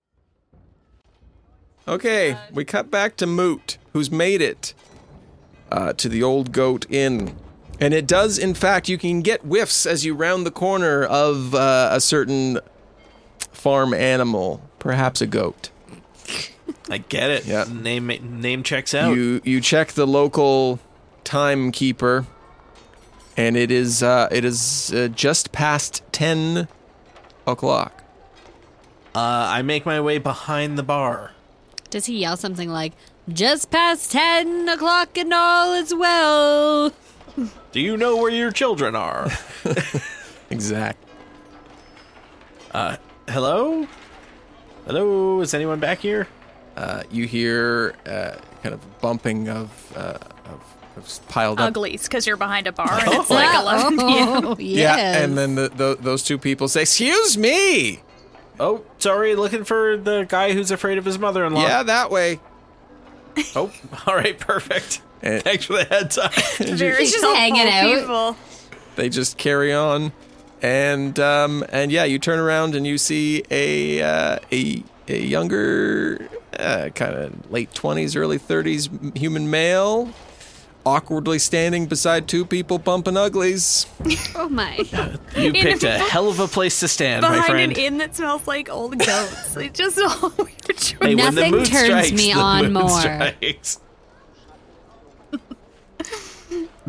[SPEAKER 3] Okay, we cut back to Moot, who's made it uh, to the Old Goat Inn. And it does, in fact, you can get whiffs as you round the corner of uh, a certain farm animal, perhaps a goat.
[SPEAKER 4] I get it.
[SPEAKER 3] Yeah.
[SPEAKER 4] Name name checks out.
[SPEAKER 3] You you check the local timekeeper, and it is uh, it is uh, just past ten o'clock.
[SPEAKER 4] Uh, I make my way behind the bar.
[SPEAKER 2] Does he yell something like, just past ten o'clock and all is well?
[SPEAKER 4] Do you know where your children are?
[SPEAKER 3] Exact.
[SPEAKER 4] Uh, hello? Hello? Is anyone back here?
[SPEAKER 3] Uh, you hear uh, kind of bumping of, uh, of, of piled up.
[SPEAKER 5] Uglies, because you're behind a bar and it's like eleven p.m.
[SPEAKER 2] Oh,
[SPEAKER 3] Yeah,
[SPEAKER 2] yes.
[SPEAKER 3] and then the, the, those two people say, "Excuse me."
[SPEAKER 4] Oh, sorry, looking for the guy who's afraid of his mother-in-law.
[SPEAKER 3] Yeah, that way.
[SPEAKER 4] Oh, all right, perfect.
[SPEAKER 3] And
[SPEAKER 4] Thanks for the heads up.
[SPEAKER 5] Very
[SPEAKER 2] He's just
[SPEAKER 5] helpful
[SPEAKER 2] hanging out.
[SPEAKER 5] people.
[SPEAKER 3] they just carry on, and um, and yeah, you turn around and you see a uh, a a younger, uh, kind of late twenties, early thirties human male, awkwardly standing beside two people bumping uglies.
[SPEAKER 2] Oh, my.
[SPEAKER 4] You picked a hell of a place to stand, my
[SPEAKER 5] Behind
[SPEAKER 4] friend.
[SPEAKER 5] an inn that smells like old goats. It's just all weird choices.
[SPEAKER 4] Hey, when the
[SPEAKER 2] Nothing
[SPEAKER 4] mood
[SPEAKER 2] turns
[SPEAKER 4] strikes,
[SPEAKER 2] me
[SPEAKER 4] the
[SPEAKER 2] on
[SPEAKER 4] mood
[SPEAKER 2] more.
[SPEAKER 4] strikes.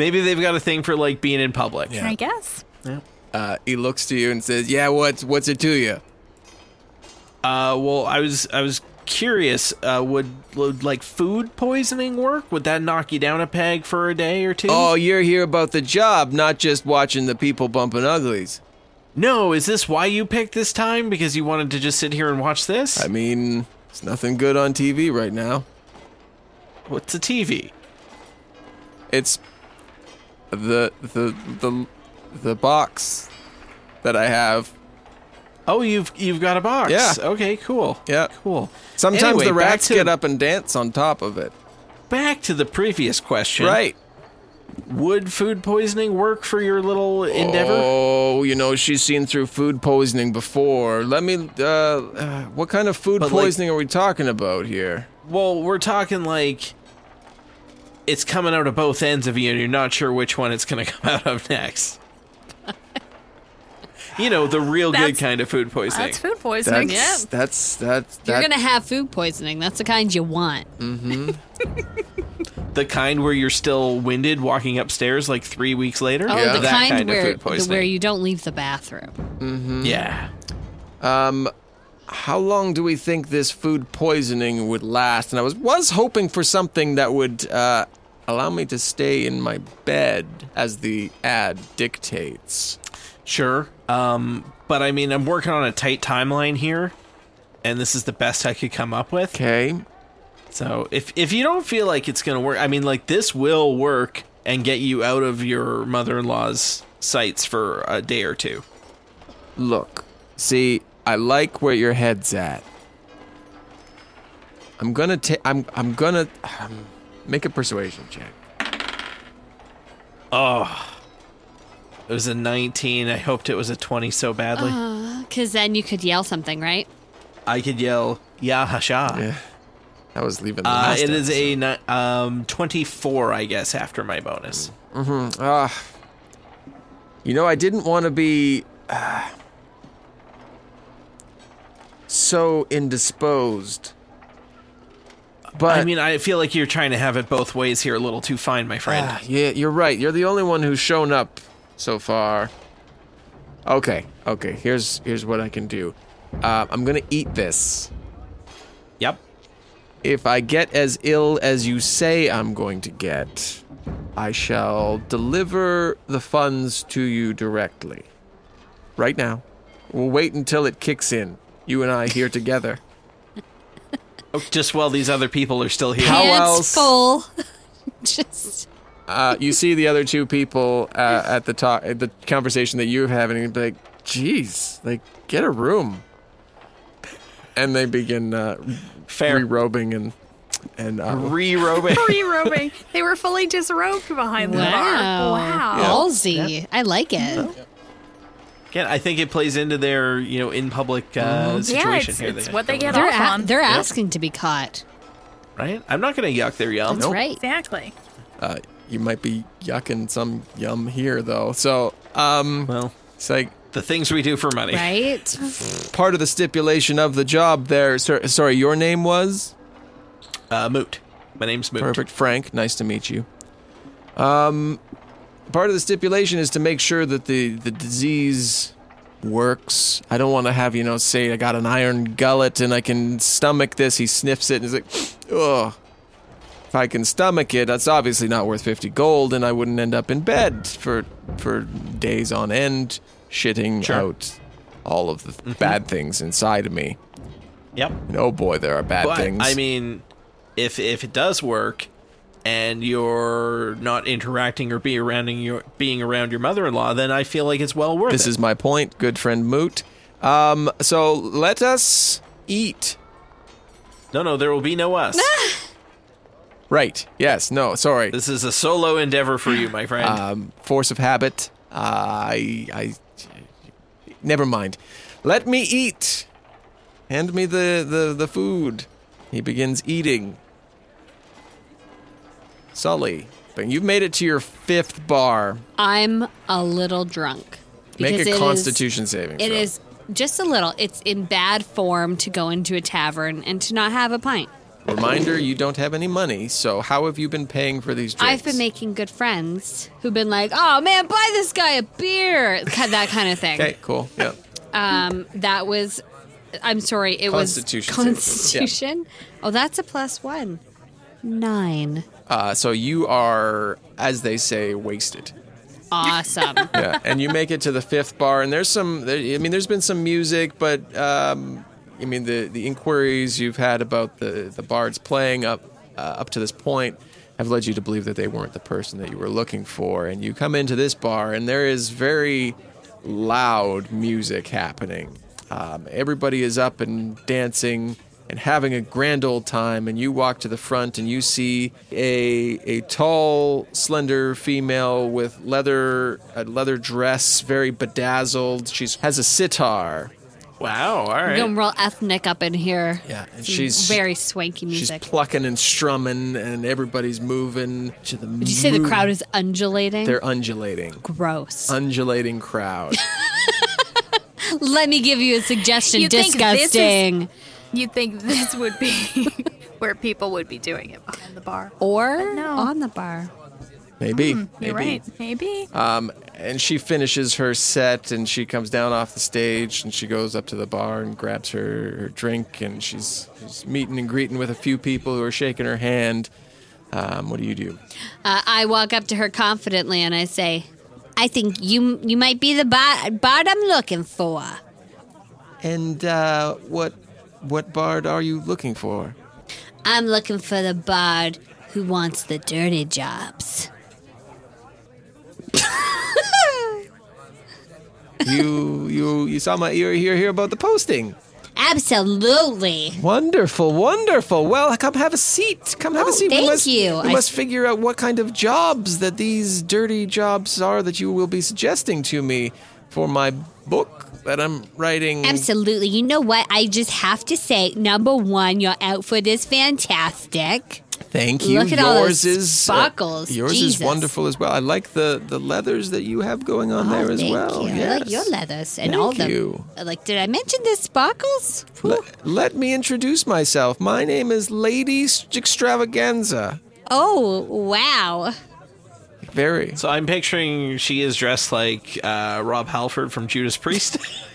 [SPEAKER 4] Maybe they've got a thing for like being in public.
[SPEAKER 5] I guess.
[SPEAKER 3] Uh, he looks to you and says, "Yeah, what's what's it to you?"
[SPEAKER 4] Uh, well, I was I was curious. Uh, would would like food poisoning work? Would that knock you down a peg for a day or two?
[SPEAKER 3] Oh, you're here about the job, not just watching the people bumping uglies.
[SPEAKER 4] No, is this why you picked this time? Because you wanted to just sit here and watch this?
[SPEAKER 3] I mean, there's nothing good on T V right now.
[SPEAKER 4] What's a T V?
[SPEAKER 3] It's the the the the box that I have.
[SPEAKER 4] Oh, you've you've got a box.
[SPEAKER 3] Yeah.
[SPEAKER 4] Okay, cool.
[SPEAKER 3] Yeah.
[SPEAKER 4] Cool.
[SPEAKER 3] Sometimes
[SPEAKER 4] Anyway,
[SPEAKER 3] the
[SPEAKER 4] back
[SPEAKER 3] rats
[SPEAKER 4] to-
[SPEAKER 3] get up and dance on top of it.
[SPEAKER 4] Back to the previous question.
[SPEAKER 3] Right.
[SPEAKER 4] Would food poisoning work for your little endeavor?
[SPEAKER 3] Oh, you know, she's seen through food poisoning before. Let me, uh, uh what kind of food
[SPEAKER 4] But, like-
[SPEAKER 3] poisoning are we talking about here?
[SPEAKER 4] Well, we're talking like it's coming out of both ends of you and you're not sure which one it's going to come out of next. You know, the real good
[SPEAKER 5] That's-
[SPEAKER 4] kind of food poisoning.
[SPEAKER 5] That's food poisoning.
[SPEAKER 3] That's,
[SPEAKER 2] Yeah.
[SPEAKER 3] that's, that's,
[SPEAKER 2] You're
[SPEAKER 3] that,
[SPEAKER 2] going to have food poisoning. That's the kind you want.
[SPEAKER 4] The kind where you're still winded walking upstairs like three weeks later.
[SPEAKER 2] Oh,
[SPEAKER 3] Yeah.
[SPEAKER 2] the
[SPEAKER 4] That
[SPEAKER 2] kind,
[SPEAKER 4] kind of
[SPEAKER 2] where
[SPEAKER 4] food
[SPEAKER 2] the,
[SPEAKER 4] poisoning.
[SPEAKER 2] where you don't leave the bathroom.
[SPEAKER 4] Yeah.
[SPEAKER 3] um, how long do we think this food poisoning would last? And I was, was hoping for something that would, uh, allow me to stay in my bed as the ad dictates.
[SPEAKER 4] Sure. Um, but I mean, I'm working on a tight timeline here, and this is the best I could come up with.
[SPEAKER 3] Okay.
[SPEAKER 4] So if if you don't feel like it's going to work, I mean, like, this will work and get you out of your mother-in-law's sights for a day or two.
[SPEAKER 3] Look, see, I like where your head's at. I'm gonna take. I'm. I'm gonna um, make a persuasion check.
[SPEAKER 4] Oh. It was a nineteen. I hoped it was a twenty so badly.
[SPEAKER 2] Because then you could yell something, right?
[SPEAKER 4] I could yell, "Ya hasha."
[SPEAKER 3] Yeah, I was leaving. The
[SPEAKER 4] Uh,
[SPEAKER 3] last
[SPEAKER 4] it is a
[SPEAKER 3] episode.
[SPEAKER 4] ni- um twenty-four, I guess, after my bonus.
[SPEAKER 3] Ah, you know, I didn't want to be uh, so indisposed. But
[SPEAKER 4] I mean, I feel like you're trying to have it both ways here a little too fine, my friend.
[SPEAKER 3] Ah, yeah, you're right. You're the only one who's shown up so far. Okay, okay. Here's here's what I can do. Uh, I'm gonna eat this.
[SPEAKER 4] Yep.
[SPEAKER 3] If I get as ill as you say I'm going to get, I shall deliver the funds to you directly. Right now. We'll wait until it kicks in. You and I here together.
[SPEAKER 4] Oh, just while these other people are still here.
[SPEAKER 3] How
[SPEAKER 2] Hands
[SPEAKER 3] else-
[SPEAKER 2] full. Just
[SPEAKER 3] Uh, you see the other two people uh, at the talk, at the conversation that you're having, and you'd be like, "Geez, like get a room." And they begin uh,
[SPEAKER 4] Fair.
[SPEAKER 3] re-robing and and uh,
[SPEAKER 4] Re-robing.
[SPEAKER 5] Re-robing. They were fully disrobed behind the bar.
[SPEAKER 2] wow.
[SPEAKER 5] Wow.
[SPEAKER 2] Ballsy. I like it.
[SPEAKER 4] Again, I think it plays into their, you know, in public uh,
[SPEAKER 5] Yeah,
[SPEAKER 4] situation
[SPEAKER 5] it's,
[SPEAKER 4] here.
[SPEAKER 5] it's
[SPEAKER 4] they
[SPEAKER 5] what they
[SPEAKER 4] have
[SPEAKER 5] get
[SPEAKER 2] They're,
[SPEAKER 5] off
[SPEAKER 2] a-
[SPEAKER 5] on.
[SPEAKER 2] they're asking to be caught.
[SPEAKER 4] right? I'm not going to yuck their yum.
[SPEAKER 2] That's right.
[SPEAKER 5] Exactly.
[SPEAKER 3] uh, you might be yucking some yum here though. So um,
[SPEAKER 4] Well,
[SPEAKER 3] it's like
[SPEAKER 4] the things we do for money.
[SPEAKER 2] Right?
[SPEAKER 3] part of the stipulation of the job there. Sor- sorry, your name was?
[SPEAKER 4] Uh, Moot. My name's Moot.
[SPEAKER 3] Perfect. Frank, nice to meet you. Um, part of the stipulation is to make sure that the, the disease works. I don't want to have, you know, say I got an iron gullet and I can stomach this. He sniffs it and he's like, ugh. If I can stomach it, that's obviously not worth fifty gold and I wouldn't end up in bed for for days on end, shitting
[SPEAKER 4] Sure.
[SPEAKER 3] out all of the bad things inside of me.
[SPEAKER 4] Yep.
[SPEAKER 3] And oh boy, there are bad
[SPEAKER 4] But,
[SPEAKER 3] things.
[SPEAKER 4] I mean, if if it does work and you're not interacting or be around your, being around your mother-in-law, then I feel like it's well worth
[SPEAKER 3] This
[SPEAKER 4] it.
[SPEAKER 3] is my point, good friend Moot. Um, so let us eat.
[SPEAKER 4] No, no, there will be no us.
[SPEAKER 3] Right. Yes. No. Sorry.
[SPEAKER 4] This is a solo endeavor for you, my friend.
[SPEAKER 3] Um, force of habit. Uh, I. I. Never mind. Let me eat. Hand me the, the, the food. He begins eating. Sully, but you've made it to your fifth bar.
[SPEAKER 2] I'm a little drunk.
[SPEAKER 3] Make
[SPEAKER 2] because
[SPEAKER 3] a
[SPEAKER 2] it is-
[SPEAKER 3] Constitution saving
[SPEAKER 2] It
[SPEAKER 3] throw.
[SPEAKER 2] is just a little. It's in bad form to go into a tavern and to not have a pint.
[SPEAKER 3] Reminder, you don't have any money, so how have you been paying for these drinks?
[SPEAKER 2] I've been making good friends who've been like, oh, man, buy this guy a beer. That kind of thing.
[SPEAKER 3] Okay, cool. Yeah.
[SPEAKER 2] Um, that was, I'm sorry, it
[SPEAKER 3] Constitution
[SPEAKER 2] was
[SPEAKER 3] saving.
[SPEAKER 2] Constitution. Oh, that's a plus one. Nine.
[SPEAKER 3] Uh, so you are, as they say, wasted.
[SPEAKER 2] Awesome.
[SPEAKER 3] Yeah, and you make it to the fifth bar, and there's some, there, I mean, there's been some music, but, um, I mean, the, the inquiries you've had about the, the bards playing up uh, up to this point have led you to believe that they weren't the person that you were looking for, and you come into this bar, and there is very loud music happening. Um, everybody is up and dancing and having a grand old time, and you walk to the front and you see a a tall, slender female with leather a leather dress, very bedazzled. She has a sitar.
[SPEAKER 4] Wow, all
[SPEAKER 2] We're
[SPEAKER 4] right.
[SPEAKER 2] going real ethnic up in here.
[SPEAKER 3] Yeah, and
[SPEAKER 2] Some
[SPEAKER 3] she's
[SPEAKER 2] very swanky
[SPEAKER 3] She's
[SPEAKER 2] music.
[SPEAKER 3] plucking and strumming, and everybody's moving to the.
[SPEAKER 2] Did you say the crowd is undulating?
[SPEAKER 3] They're undulating,
[SPEAKER 2] Gross.
[SPEAKER 3] undulating crowd.
[SPEAKER 2] Let me give you a suggestion.
[SPEAKER 5] You think this is-
[SPEAKER 2] Disgusting.
[SPEAKER 5] You'd think this would be where people would be doing it behind the bar.
[SPEAKER 2] Or
[SPEAKER 5] no.
[SPEAKER 2] on the bar.
[SPEAKER 3] Maybe, maybe.
[SPEAKER 5] You're right. Maybe.
[SPEAKER 3] Um, and she finishes her set, and she comes down off the stage, and she goes up to the bar and grabs her, her drink, and she's, she's meeting and greeting with a few people who are shaking her hand. Um, what do you do?
[SPEAKER 2] Uh, I walk up to her confidently and I say, I think you you might be the bar- bard I'm looking for.
[SPEAKER 3] And uh, what what bard are you looking for?
[SPEAKER 2] I'm looking for the bard who wants the dirty jobs.
[SPEAKER 3] You you you saw my ear here here about the posting.
[SPEAKER 2] Absolutely.
[SPEAKER 3] Wonderful, wonderful. Well, come have a seat. Come have
[SPEAKER 2] Oh,
[SPEAKER 3] a seat.
[SPEAKER 2] thank
[SPEAKER 3] we must,
[SPEAKER 2] you.
[SPEAKER 3] We
[SPEAKER 2] I-
[SPEAKER 3] must figure out what kind of jobs that these dirty jobs are that you will be suggesting to me for my book that I'm writing.
[SPEAKER 2] Absolutely. You know what? I just have to say, number one, your outfit is fantastic.
[SPEAKER 3] Thank you.
[SPEAKER 2] Look at
[SPEAKER 3] yours
[SPEAKER 2] all those
[SPEAKER 3] is
[SPEAKER 2] sparkles.
[SPEAKER 3] Uh, yours
[SPEAKER 2] Jesus.
[SPEAKER 3] is wonderful as well. I like the, the leathers that you have going on
[SPEAKER 2] Oh,
[SPEAKER 3] there as
[SPEAKER 2] thank
[SPEAKER 3] well.
[SPEAKER 2] you.
[SPEAKER 3] Yes.
[SPEAKER 2] I like your leathers and
[SPEAKER 3] Thank
[SPEAKER 2] all them.
[SPEAKER 3] you.
[SPEAKER 2] Like, did I mention the sparkles?
[SPEAKER 3] Let, let me introduce myself. My name is Lady Extravaganza.
[SPEAKER 2] Oh, wow.
[SPEAKER 3] Very.
[SPEAKER 4] So I'm picturing she is dressed like uh, Rob Halford from Judas Priest.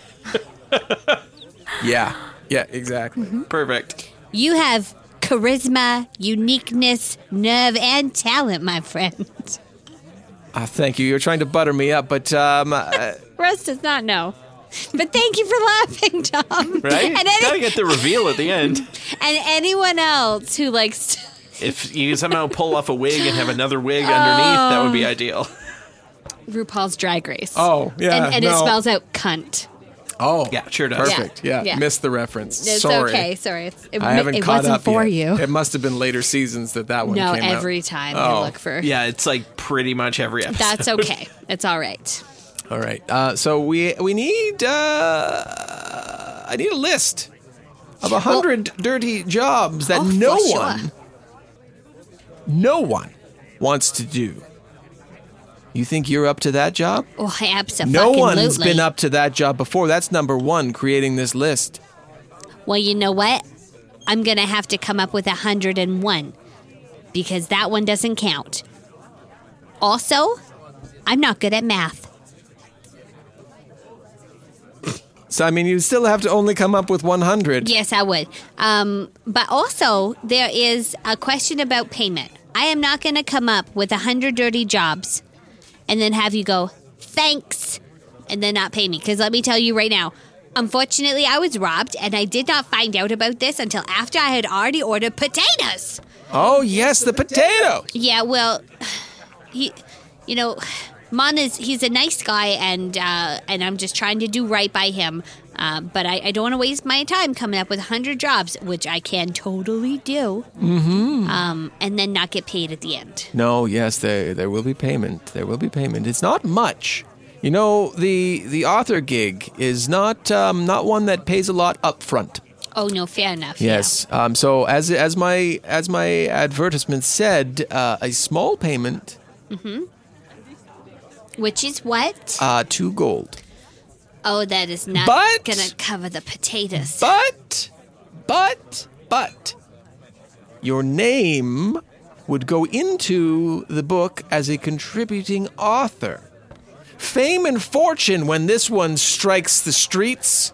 [SPEAKER 3] Yeah. Yeah, exactly.
[SPEAKER 2] Mm-hmm.
[SPEAKER 4] Perfect.
[SPEAKER 2] You have charisma, uniqueness, nerve, and talent, my friend.
[SPEAKER 3] Ah, thank you. You're trying to butter me up, but um, uh,
[SPEAKER 2] Russ does not know. But thank you for laughing, Tom.
[SPEAKER 4] Right?
[SPEAKER 2] And, any-
[SPEAKER 4] Gotta get the reveal at the end.
[SPEAKER 2] and anyone else who likes to...
[SPEAKER 4] If you somehow pull off a wig and have another wig underneath, that would be ideal.
[SPEAKER 2] RuPaul's Drag Race.
[SPEAKER 3] oh yeah,
[SPEAKER 2] and and
[SPEAKER 3] no.
[SPEAKER 2] it spells out cunt.
[SPEAKER 3] Oh
[SPEAKER 4] Yeah, sure does.
[SPEAKER 3] perfect. Yeah,
[SPEAKER 2] Yeah.
[SPEAKER 3] missed the reference.
[SPEAKER 2] It's
[SPEAKER 3] Sorry.
[SPEAKER 2] okay. Sorry. It's, it
[SPEAKER 3] I haven't
[SPEAKER 2] it
[SPEAKER 3] caught
[SPEAKER 2] wasn't
[SPEAKER 3] up
[SPEAKER 2] for
[SPEAKER 3] yet.
[SPEAKER 2] you.
[SPEAKER 3] It must have been later seasons that that one
[SPEAKER 2] No,
[SPEAKER 3] came out.
[SPEAKER 2] every time
[SPEAKER 3] Oh.
[SPEAKER 2] I look for...
[SPEAKER 4] Yeah, it's like pretty much every episode.
[SPEAKER 2] That's okay. It's all right.
[SPEAKER 3] All right. Uh, so we we need uh, I need a list of a hundred dirty jobs that
[SPEAKER 2] Oh,
[SPEAKER 3] no
[SPEAKER 2] for sure.
[SPEAKER 3] one, no one wants to do. You think you're up to that job?
[SPEAKER 2] Oh, I absolutely.
[SPEAKER 3] No one's been up to that job before. That's number one, creating this list.
[SPEAKER 2] Well, you know what? I'm going to have to come up with one hundred and one because that one doesn't count. Also, I'm not good at math.
[SPEAKER 3] So, I mean, you still have to only come up with one hundred.
[SPEAKER 2] Yes, I would. Um, but also, there is a question about payment. I am not going to come up with one hundred dirty jobs and then have you go, thanks, and then not pay me. Because let me tell you right now, unfortunately, I was robbed, and I did not find out about this until after I had already ordered potatoes.
[SPEAKER 3] Oh, yes, the potato.
[SPEAKER 2] Yeah, well, he, you know, Mon is, he's a nice guy, and uh, and I'm just trying to do right by him. Uh, but I, I don't want to waste my time coming up with one hundred jobs, which I can totally do, mm-hmm. um, and then not get paid at the end.
[SPEAKER 3] No, yes, there there will be payment. There will be payment. It's not much. You know, the the author gig is not um, not one that pays a lot up front.
[SPEAKER 2] Oh, no, fair enough.
[SPEAKER 3] Yes. Um, so as as my as my advertisement said, uh, a small payment,
[SPEAKER 2] Yeah. Which is what?
[SPEAKER 3] uh, two gold.
[SPEAKER 2] Oh, that is not
[SPEAKER 3] But-
[SPEAKER 2] going to cover the potatoes.
[SPEAKER 3] But, but, but, your name would go into the book as a contributing author. Fame and fortune when this one strikes the streets.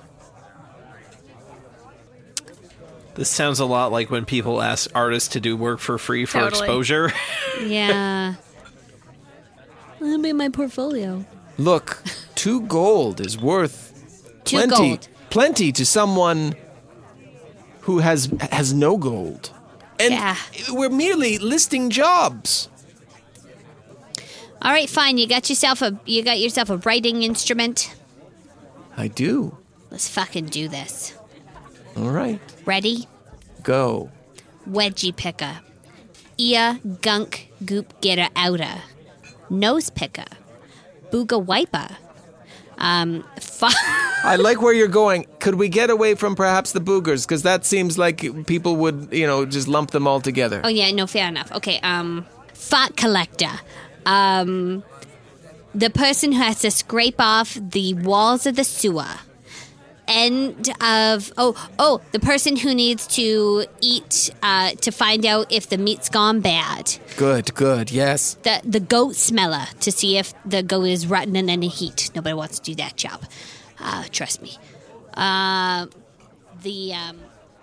[SPEAKER 4] This sounds a lot like when people ask artists to do work for free for
[SPEAKER 5] Totally.
[SPEAKER 4] exposure.
[SPEAKER 2] Yeah. That'll be my portfolio.
[SPEAKER 3] Look, two gold is worth
[SPEAKER 2] Two
[SPEAKER 3] plenty,
[SPEAKER 2] gold.
[SPEAKER 3] plenty to someone who has has no gold. And
[SPEAKER 2] Yeah.
[SPEAKER 3] we're merely listing jobs.
[SPEAKER 2] All right, fine. You got yourself a you got yourself a writing instrument.
[SPEAKER 3] I do.
[SPEAKER 2] Let's fucking do this.
[SPEAKER 3] All right,
[SPEAKER 2] Ready?
[SPEAKER 3] go.
[SPEAKER 2] Wedgie picker. Ear gunk goop getter outer. Nose picker. Booga wiper. Um, fu-
[SPEAKER 3] I like where you're going. Could we get away from perhaps the boogers? Because that seems like people would, you know, just lump them all together.
[SPEAKER 2] Oh yeah, no, fair enough. Okay, um, fart collector. Um, the person who has to scrape off the walls of the sewer. End of oh oh the person who needs to eat uh, to find out if the meat's gone bad.
[SPEAKER 3] Good, good, yes.
[SPEAKER 2] The the goat smeller to see if the goat is rotten in any heat. Nobody wants to do that job. Uh, trust me. Uh, the um.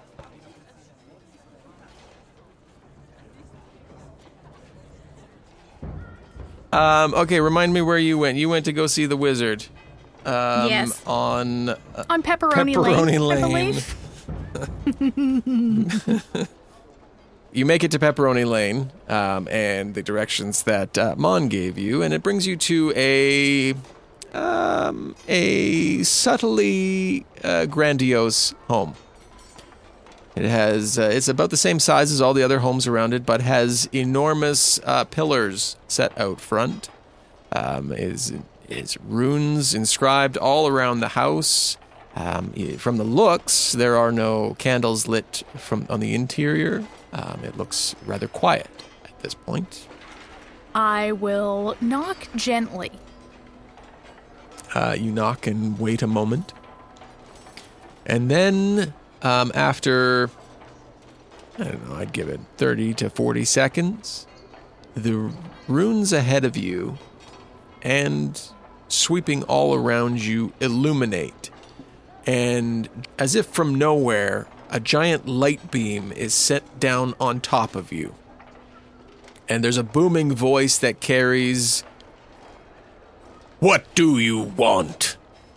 [SPEAKER 3] Um, okay, remind me where you went. You went to go see the wizard. Um,
[SPEAKER 5] Yes.
[SPEAKER 3] On uh,
[SPEAKER 5] On Pepperoni,
[SPEAKER 3] Pepperoni
[SPEAKER 5] Lane,
[SPEAKER 3] Lane.
[SPEAKER 5] I believe.
[SPEAKER 3] You make it to Pepperoni Lane, um, and the directions that uh, Mon gave you, and it brings you to a um, a subtly uh, grandiose home. It has uh, it's about the same size as all the other homes around it, but has enormous uh, pillars set out front. Um, is is runes inscribed all around the house. Um, from the looks, there are no candles lit from on the interior. Um, it looks rather quiet at this point.
[SPEAKER 5] I will knock gently.
[SPEAKER 3] Uh, you knock and wait a moment. And then, um, after, I don't know, I'd give it thirty to forty seconds, the runes ahead of you and sweeping all around you illuminate. And as if from nowhere, a giant light beam is set down on top of you. And there's a booming voice that carries, "What do you want?"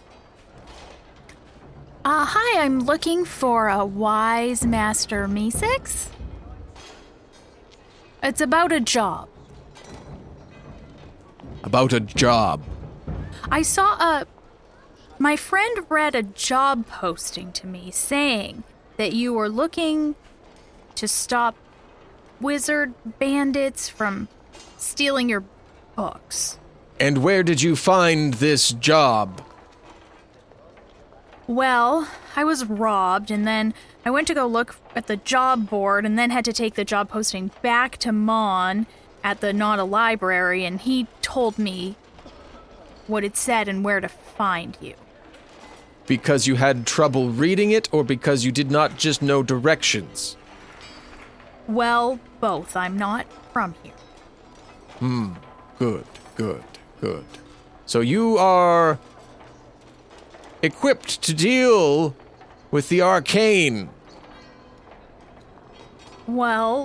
[SPEAKER 5] Uh, hi, I'm looking for a wise Master Meeseeks. It's about a job.
[SPEAKER 3] About a job.
[SPEAKER 5] I saw a... My friend read a job posting to me saying that you were looking to stop wizard bandits from stealing your books.
[SPEAKER 3] And where did you find this job?
[SPEAKER 5] Well, I was robbed, and then I went to go look at the job board, and then had to take the job posting back to Mon at the Nauta Library, and he told me what it said and where to find you.
[SPEAKER 3] Because you had trouble reading it, or because you did not just know directions?
[SPEAKER 5] Well, both. I'm not from here.
[SPEAKER 3] Hmm. Good, good, good. So you are equipped to deal with the arcane.
[SPEAKER 5] Well,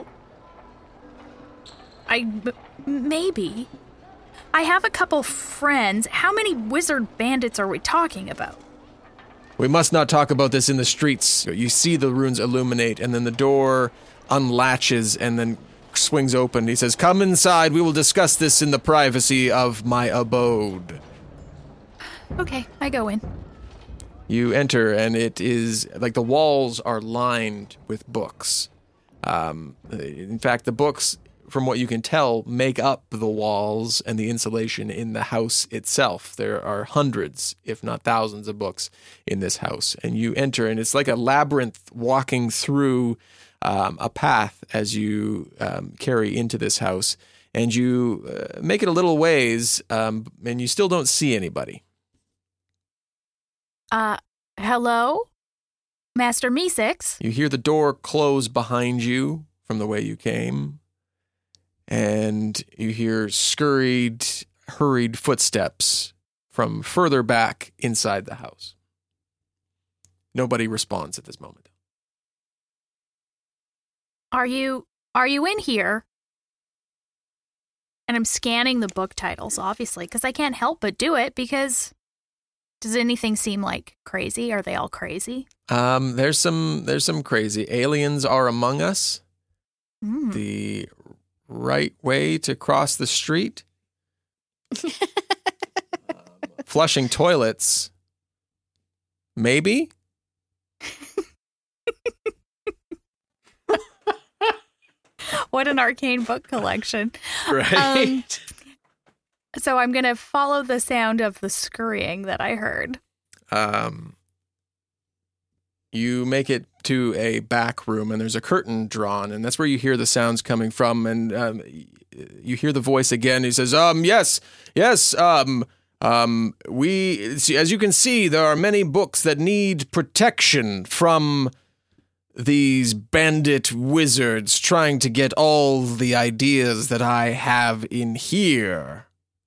[SPEAKER 5] I... b- maybe. I have a couple friends. How many wizard bandits are we talking about?
[SPEAKER 3] We must not talk about this in the streets. You see the runes illuminate, and then the door unlatches and then swings open. He says, "Come inside. We will discuss this in the privacy of my abode."
[SPEAKER 5] Okay, I go in.
[SPEAKER 3] You enter, and it is like the walls are lined with books. Um, in fact, the books, from what you can tell, make up the walls and the insulation in the house itself. There are hundreds, if not thousands, of books in this house. And you enter, and it's like a labyrinth walking through um, a path as you um, carry into this house. And you uh, make it a little ways, um, and you still don't see anybody.
[SPEAKER 5] Uh, hello? Master Meeseeks?
[SPEAKER 3] You hear the door close behind you from the way you came, and you hear scurried, hurried footsteps from further back inside the house. Nobody responds at this moment.
[SPEAKER 5] Are you are you in here? And I'm scanning the book titles, obviously, because I can't help but do it, because does anything seem like crazy? Are they all crazy?
[SPEAKER 3] Um, there's some there's some crazy. Aliens Are Among Us.
[SPEAKER 5] Mm.
[SPEAKER 3] The Right Way to Cross the Street. um, flushing toilets. Maybe?
[SPEAKER 5] What an arcane book collection.
[SPEAKER 4] Right.
[SPEAKER 5] Um, so I'm going to follow the sound of the scurrying that I heard.
[SPEAKER 3] Um, you make it to a back room, and there's a curtain drawn, and that's where you hear the sounds coming from. And um, you hear the voice again. He says, "Um, yes, yes. Um, um, we, as you can see, there are many books that need protection from these bandit wizards trying to get all the ideas that I have in here.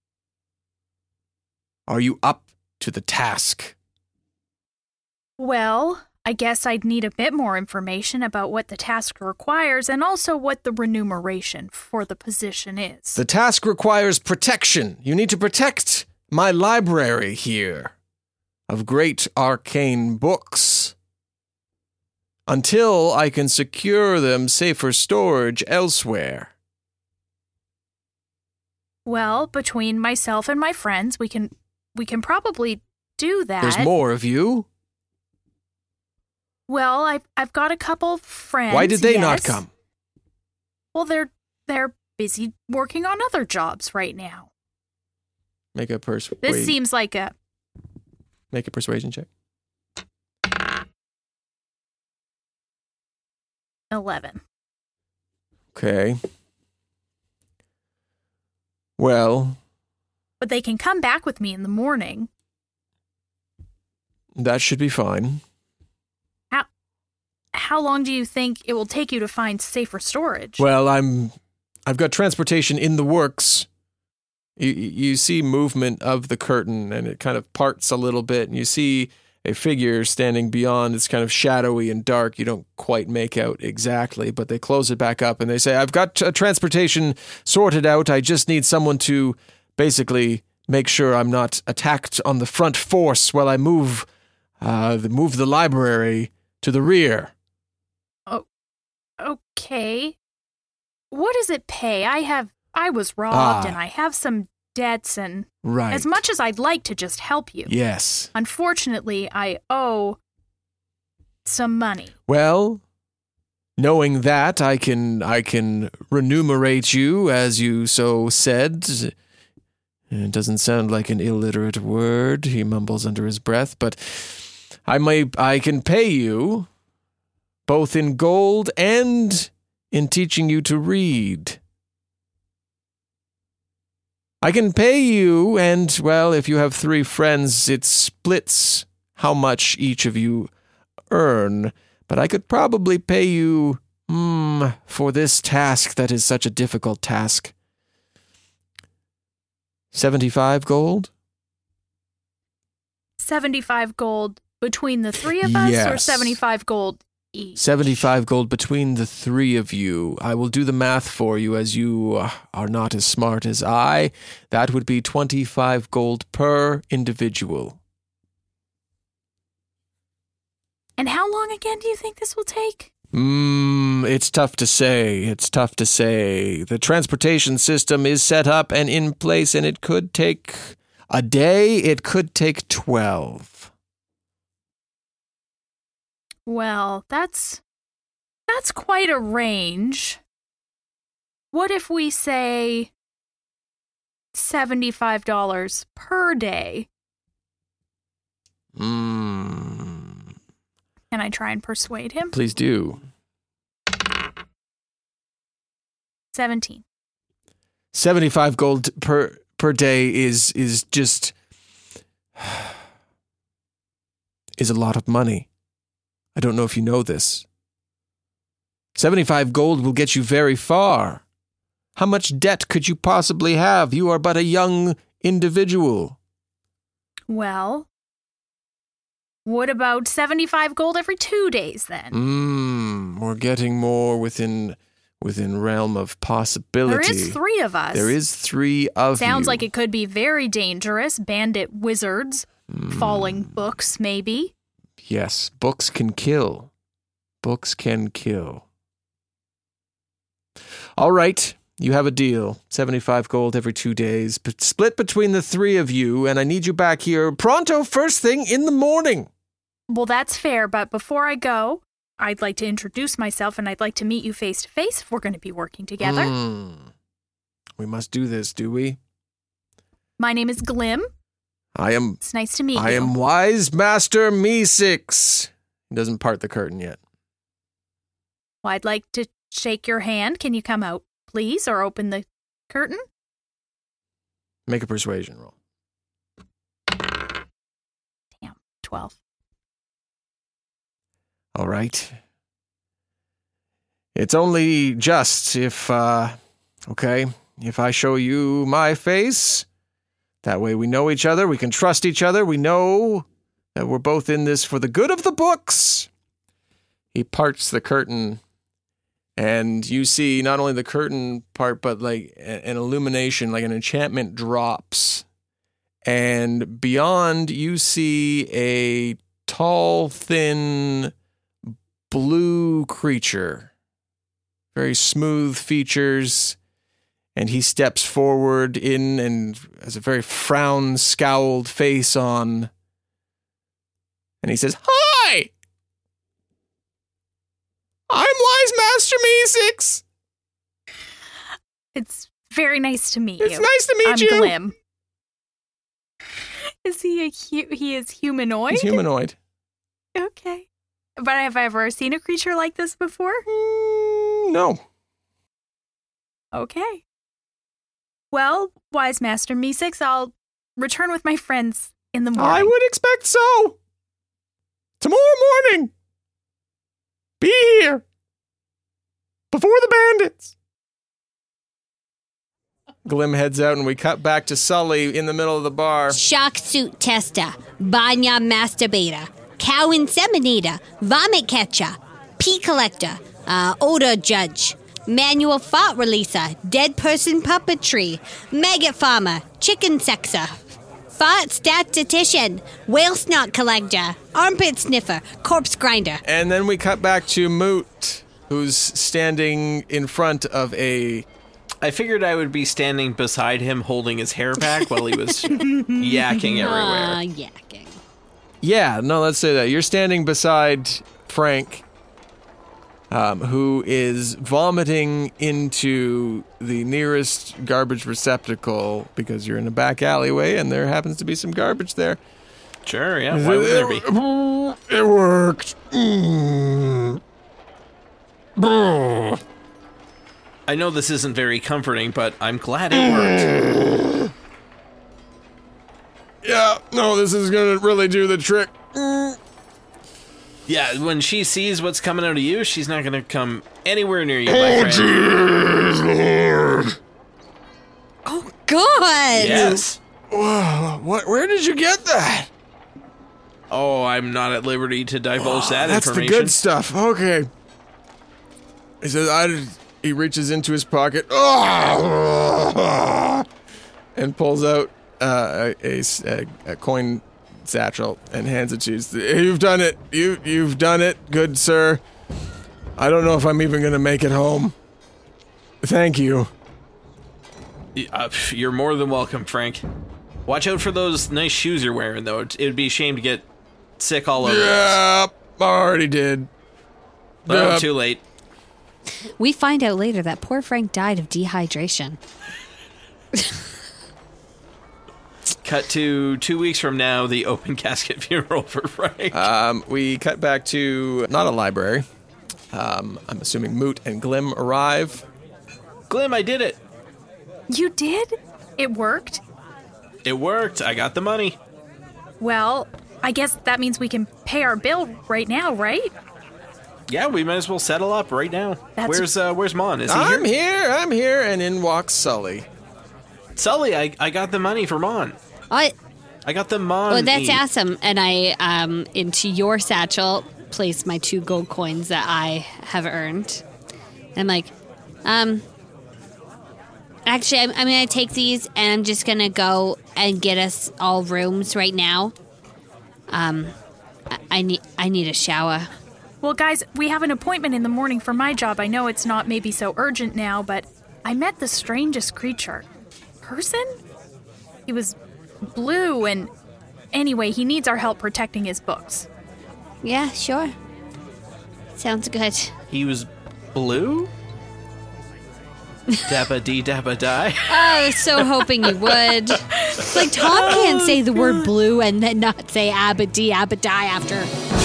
[SPEAKER 3] Are you up to the task?"
[SPEAKER 5] Well, I guess I'd need a bit more information about what the task requires and also what the remuneration for the position is.
[SPEAKER 3] The task requires protection. You need to protect my library here of great arcane books until I can secure them safer storage elsewhere.
[SPEAKER 5] Well, between myself and my friends, we can we can probably do that.
[SPEAKER 3] There's more of you.
[SPEAKER 5] Well, I've I've got a couple friends.
[SPEAKER 3] Why did they
[SPEAKER 5] yes.
[SPEAKER 3] not come?
[SPEAKER 5] Well, they're they're busy working on other jobs right now.
[SPEAKER 3] Make a persuasion.
[SPEAKER 5] This seems like a
[SPEAKER 3] Make a persuasion check.
[SPEAKER 5] eleven.
[SPEAKER 3] Okay. Well,
[SPEAKER 5] But they can come back with me in the morning.
[SPEAKER 3] that should be fine.
[SPEAKER 5] How how long do you think it will take you to find safer storage?
[SPEAKER 3] Well, I'm I've got transportation in the works. You you see movement of the curtain, and it kind of parts a little bit, and you see a figure standing beyond. It's kind of shadowy and dark. You don't quite make out exactly, but they close it back up and they say, "I've got uh, transportation sorted out. I just need someone to basically make sure I'm not attacked on the front force while I move uh, the, move the library to the rear."
[SPEAKER 5] Oh, okay. What does it pay? I have I was robbed
[SPEAKER 3] Ah.
[SPEAKER 5] and I have some debts, and
[SPEAKER 3] Right.
[SPEAKER 5] as much as I'd like to just help you,
[SPEAKER 3] Yes.
[SPEAKER 5] unfortunately, I owe some money.
[SPEAKER 3] Well, knowing that, I can I can remunerate you as you so said. It doesn't sound like an illiterate word, he mumbles under his breath, but I may I can pay you both in gold and in teaching you to read. I can pay you, and, well, if you have three friends, it splits how much each of you earn, but I could probably pay you, mm, for this task that is such a difficult task. seventy-five gold?
[SPEAKER 5] seventy-five gold between the three of us, or
[SPEAKER 3] Yes.
[SPEAKER 5] seventy-five gold each?
[SPEAKER 3] seventy-five gold between the three of you. I will do the math for you, as you uh, are not as smart as I. That would be twenty-five gold per individual.
[SPEAKER 5] And how long again do you think this will take?
[SPEAKER 3] Mmm, it's tough to say. It's tough to say. The transportation system is set up and in place, and it could take a day. It could take twelve.
[SPEAKER 5] Well, that's that's quite a range. What if we say seventy-five dollars per day?
[SPEAKER 3] Mmm.
[SPEAKER 5] Can I try and persuade him?
[SPEAKER 3] Please do.
[SPEAKER 5] seventeen.
[SPEAKER 3] seventy-five gold per per day is is just is a lot of money. I don't know if you know this. seventy-five gold will get you very far. How much debt could you possibly have? You are but a young individual.
[SPEAKER 5] Well, what about seventy-five gold every two days then?
[SPEAKER 3] Mmm, we're getting more within within realm of possibility.
[SPEAKER 5] There is three of us.
[SPEAKER 3] There is three of
[SPEAKER 5] Sounds
[SPEAKER 3] you.
[SPEAKER 5] like it could be very dangerous. Bandit wizards,
[SPEAKER 3] Mm.
[SPEAKER 5] falling books, maybe.
[SPEAKER 3] Yes, books can kill. Books can kill. All right, you have a deal. seventy-five gold every two days, but split between the three of you, and I need you back here pronto first thing in the morning.
[SPEAKER 5] Well, that's fair, but before I go, I'd like to introduce myself and I'd like to meet you face to face if we're going to be working together.
[SPEAKER 3] Mm. We must do this, do we?
[SPEAKER 5] My name is Glim.
[SPEAKER 3] I am
[SPEAKER 5] It's nice to meet
[SPEAKER 3] I
[SPEAKER 5] you.
[SPEAKER 3] am Wise Master Meesix. He doesn't part the curtain yet.
[SPEAKER 5] Well, I'd like to shake your hand. Can you come out, please, or open the curtain?
[SPEAKER 3] Make a persuasion roll.
[SPEAKER 5] Damn, twelve.
[SPEAKER 3] All right. It's only just if, uh, okay, if I show you my face, that way we know each other, we can trust each other, we know that we're both in this for the good of the books. He parts the curtain, and you see not only the curtain part, but like an illumination, like an enchantment drops. And beyond, you see a tall, thin, blue creature, very smooth features, and he steps forward in and has a very frown, scowled face on, and he says, "Hi! I'm Wise Master Meesix.
[SPEAKER 5] It's very nice to meet
[SPEAKER 3] It's
[SPEAKER 5] you.
[SPEAKER 3] nice to meet
[SPEAKER 5] I'm
[SPEAKER 3] you."
[SPEAKER 5] Glim. Is he a hu- he is humanoid?
[SPEAKER 3] He's humanoid.
[SPEAKER 5] Okay. But have I ever seen a creature like this before?
[SPEAKER 3] Mm, no.
[SPEAKER 5] Okay. Well, Wise Master Meesix, I'll return with my friends in the morning.
[SPEAKER 3] I would expect so. Tomorrow morning. Be here. Before the bandits. Glim heads out and we cut back to Sully in the middle of the bar.
[SPEAKER 2] Shock suit tester, banya masturbator, cow inseminator, vomit catcher, pee collector, uh, odor judge, manual fart releaser, dead person puppetry, maggot farmer, chicken sexer, fart statistician, whale snot collector, armpit sniffer, corpse grinder.
[SPEAKER 3] And then we cut back to Moot, who's standing in front of a...
[SPEAKER 4] I figured I would be standing beside him holding his hair back while he was yakking everywhere.
[SPEAKER 2] Uh, yakking.
[SPEAKER 3] Yeah, no, let's say that. You're standing beside Frank, um, who is vomiting into the nearest garbage receptacle because you're in a back alleyway and there happens to be some garbage there.
[SPEAKER 4] Sure, yeah. Why would there be?
[SPEAKER 3] It worked. Mm.
[SPEAKER 4] I know this isn't very comforting, but I'm glad it worked.
[SPEAKER 3] Yeah, no, this is going to really do the trick.
[SPEAKER 4] Yeah, when she sees what's coming out of you, she's not going to come anywhere near you, my friend.
[SPEAKER 3] Lord.
[SPEAKER 2] Oh, God!
[SPEAKER 4] Yes.
[SPEAKER 3] Whoa, what, where did you get that?
[SPEAKER 4] Oh, I'm not at liberty to divulge that
[SPEAKER 3] That's
[SPEAKER 4] information.
[SPEAKER 3] the good stuff. Okay. He says, I... He reaches into his pocket and pulls out uh, a, a, a coin satchel and hands it to you. You've done it. You, you've done it, good sir. I don't know if I'm even going to make it home. Thank you.
[SPEAKER 4] Uh, you're more than welcome, Frank. Watch out for those nice shoes you're wearing, though. It would be a shame to get sick all over.
[SPEAKER 3] Yeah, I already did.
[SPEAKER 4] Oh,
[SPEAKER 3] Yep.
[SPEAKER 4] too late.
[SPEAKER 2] We find out later that poor Frank died of dehydration.
[SPEAKER 4] Cut to two weeks from now, the open casket funeral for Frank.
[SPEAKER 3] Um, we cut back to not a library. Um, I'm assuming Moot and Glim arrive.
[SPEAKER 4] Glim, I did it.
[SPEAKER 5] You did? It worked?
[SPEAKER 4] It worked. I got the money.
[SPEAKER 5] Well, I guess that means we can pay our bill right now, right?
[SPEAKER 4] Yeah, we might as well settle up right now.
[SPEAKER 5] That's-
[SPEAKER 4] Where's uh, Where's Mon? Is he
[SPEAKER 3] I'm
[SPEAKER 4] here?
[SPEAKER 3] here. I'm here. And in walks Sully.
[SPEAKER 4] Sully, I, I got the money for Mon.
[SPEAKER 2] I,
[SPEAKER 4] I got the Mon.
[SPEAKER 2] oh, that's
[SPEAKER 4] E.
[SPEAKER 2] awesome. And I, um, into your satchel, place my two gold coins that I have earned. I'm like, um, actually, I'm, I'm going to take these and I'm just going to go and get us all rooms right now. Um, I, I need, I need a shower.
[SPEAKER 5] Well, guys, we have an appointment in the morning for my job. I know it's not maybe so urgent now, but I met the strangest creature. Person? He was blue and... Anyway, he needs our help protecting his books.
[SPEAKER 2] Yeah, sure. Sounds good.
[SPEAKER 4] He was blue? Dabba dee dabba die.
[SPEAKER 2] I was so hoping you would. It's like Tom can't say the word blue and then not say abba-dee, abba-die after.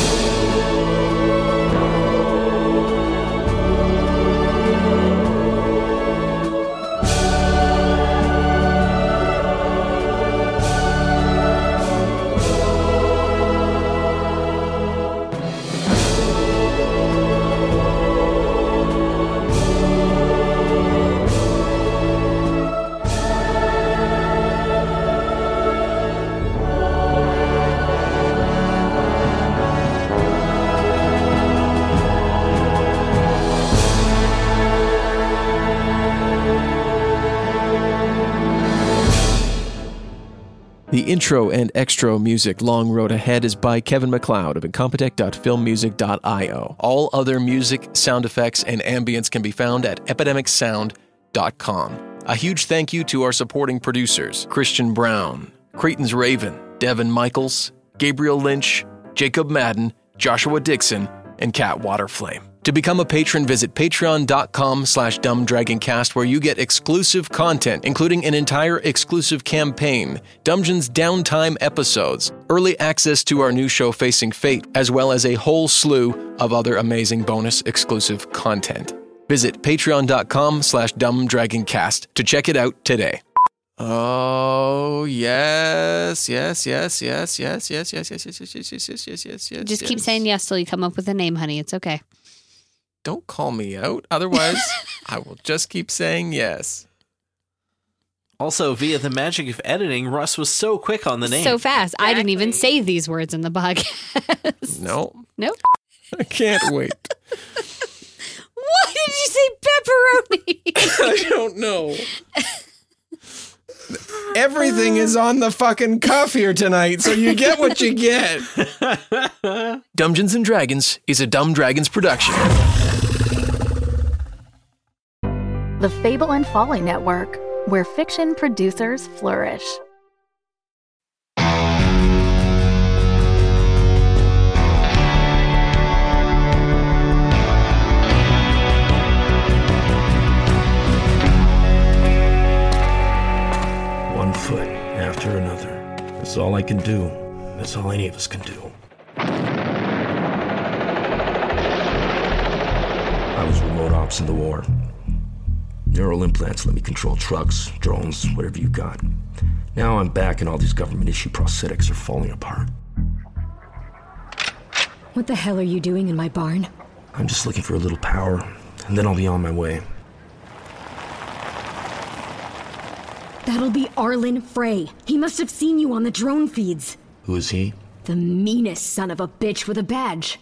[SPEAKER 3] The intro and extra music Long Road Ahead is by Kevin MacLeod of incompetech dot film music dot io. All other music, sound effects, and ambience can be found at epidemic sound dot com. A huge thank you to our supporting producers, Christian Brown, Cretan's Raven, Devin Michaels, Gabriel Lynch, Jacob Madden, Joshua Dixon, and Kat Waterflame. To become a patron, visit patreon dot com slash dumbdragoncast, where you get exclusive content, including an entire exclusive campaign, Dungeons Downtime episodes, early access to our new show Facing Fate, as well as a whole slew of other amazing bonus exclusive content. Visit patreon dot com slash dumbdragoncast to check it out today. Oh, yes, yes, yes, yes, yes, yes, yes, yes, yes, yes, yes, yes, yes, yes, yes, yes.
[SPEAKER 2] Just keep saying yes till you come up with a name, honey. It's okay.
[SPEAKER 3] Don't call me out. Otherwise, I will just keep saying yes.
[SPEAKER 4] Also, via the magic of editing, Russ was so quick on the name.
[SPEAKER 2] So fast. Exactly. I didn't even say these words in the podcast.
[SPEAKER 3] No.
[SPEAKER 2] Nope.
[SPEAKER 3] I can't wait.
[SPEAKER 2] Why did you say pepperoni?
[SPEAKER 3] I don't know. Everything is on the fucking cuff here tonight, so you get what you get. Dungeons and Dragons is a Dumb Dragons production.
[SPEAKER 6] The Fable and Folly Network, where fiction producers flourish.
[SPEAKER 7] One foot after another. That's all I can do. That's all any of us can do. I was remote ops in the war. Neural implants let me control trucks, drones, whatever you got. Now I'm back and all these government-issued prosthetics are falling apart.
[SPEAKER 8] What the hell are you doing in my barn?
[SPEAKER 7] I'm just looking for a little power, and then I'll be on my way.
[SPEAKER 8] That'll be Arlen Frey. He must have seen you on the drone feeds.
[SPEAKER 7] Who is he?
[SPEAKER 8] The meanest son of a bitch with a badge.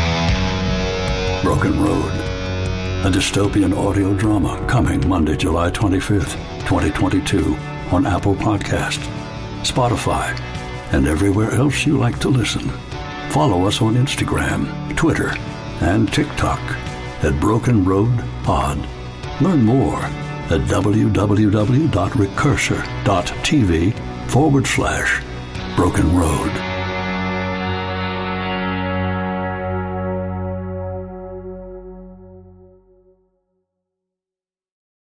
[SPEAKER 9] Broken Road. A dystopian audio drama coming Monday, July twenty-fifth, twenty twenty-two on Apple Podcast, Spotify, and everywhere else you like to listen. Follow us on Instagram, Twitter, and TikTok at Broken Road Pod. Learn more at www.recursor.tv forward slash Broken Road.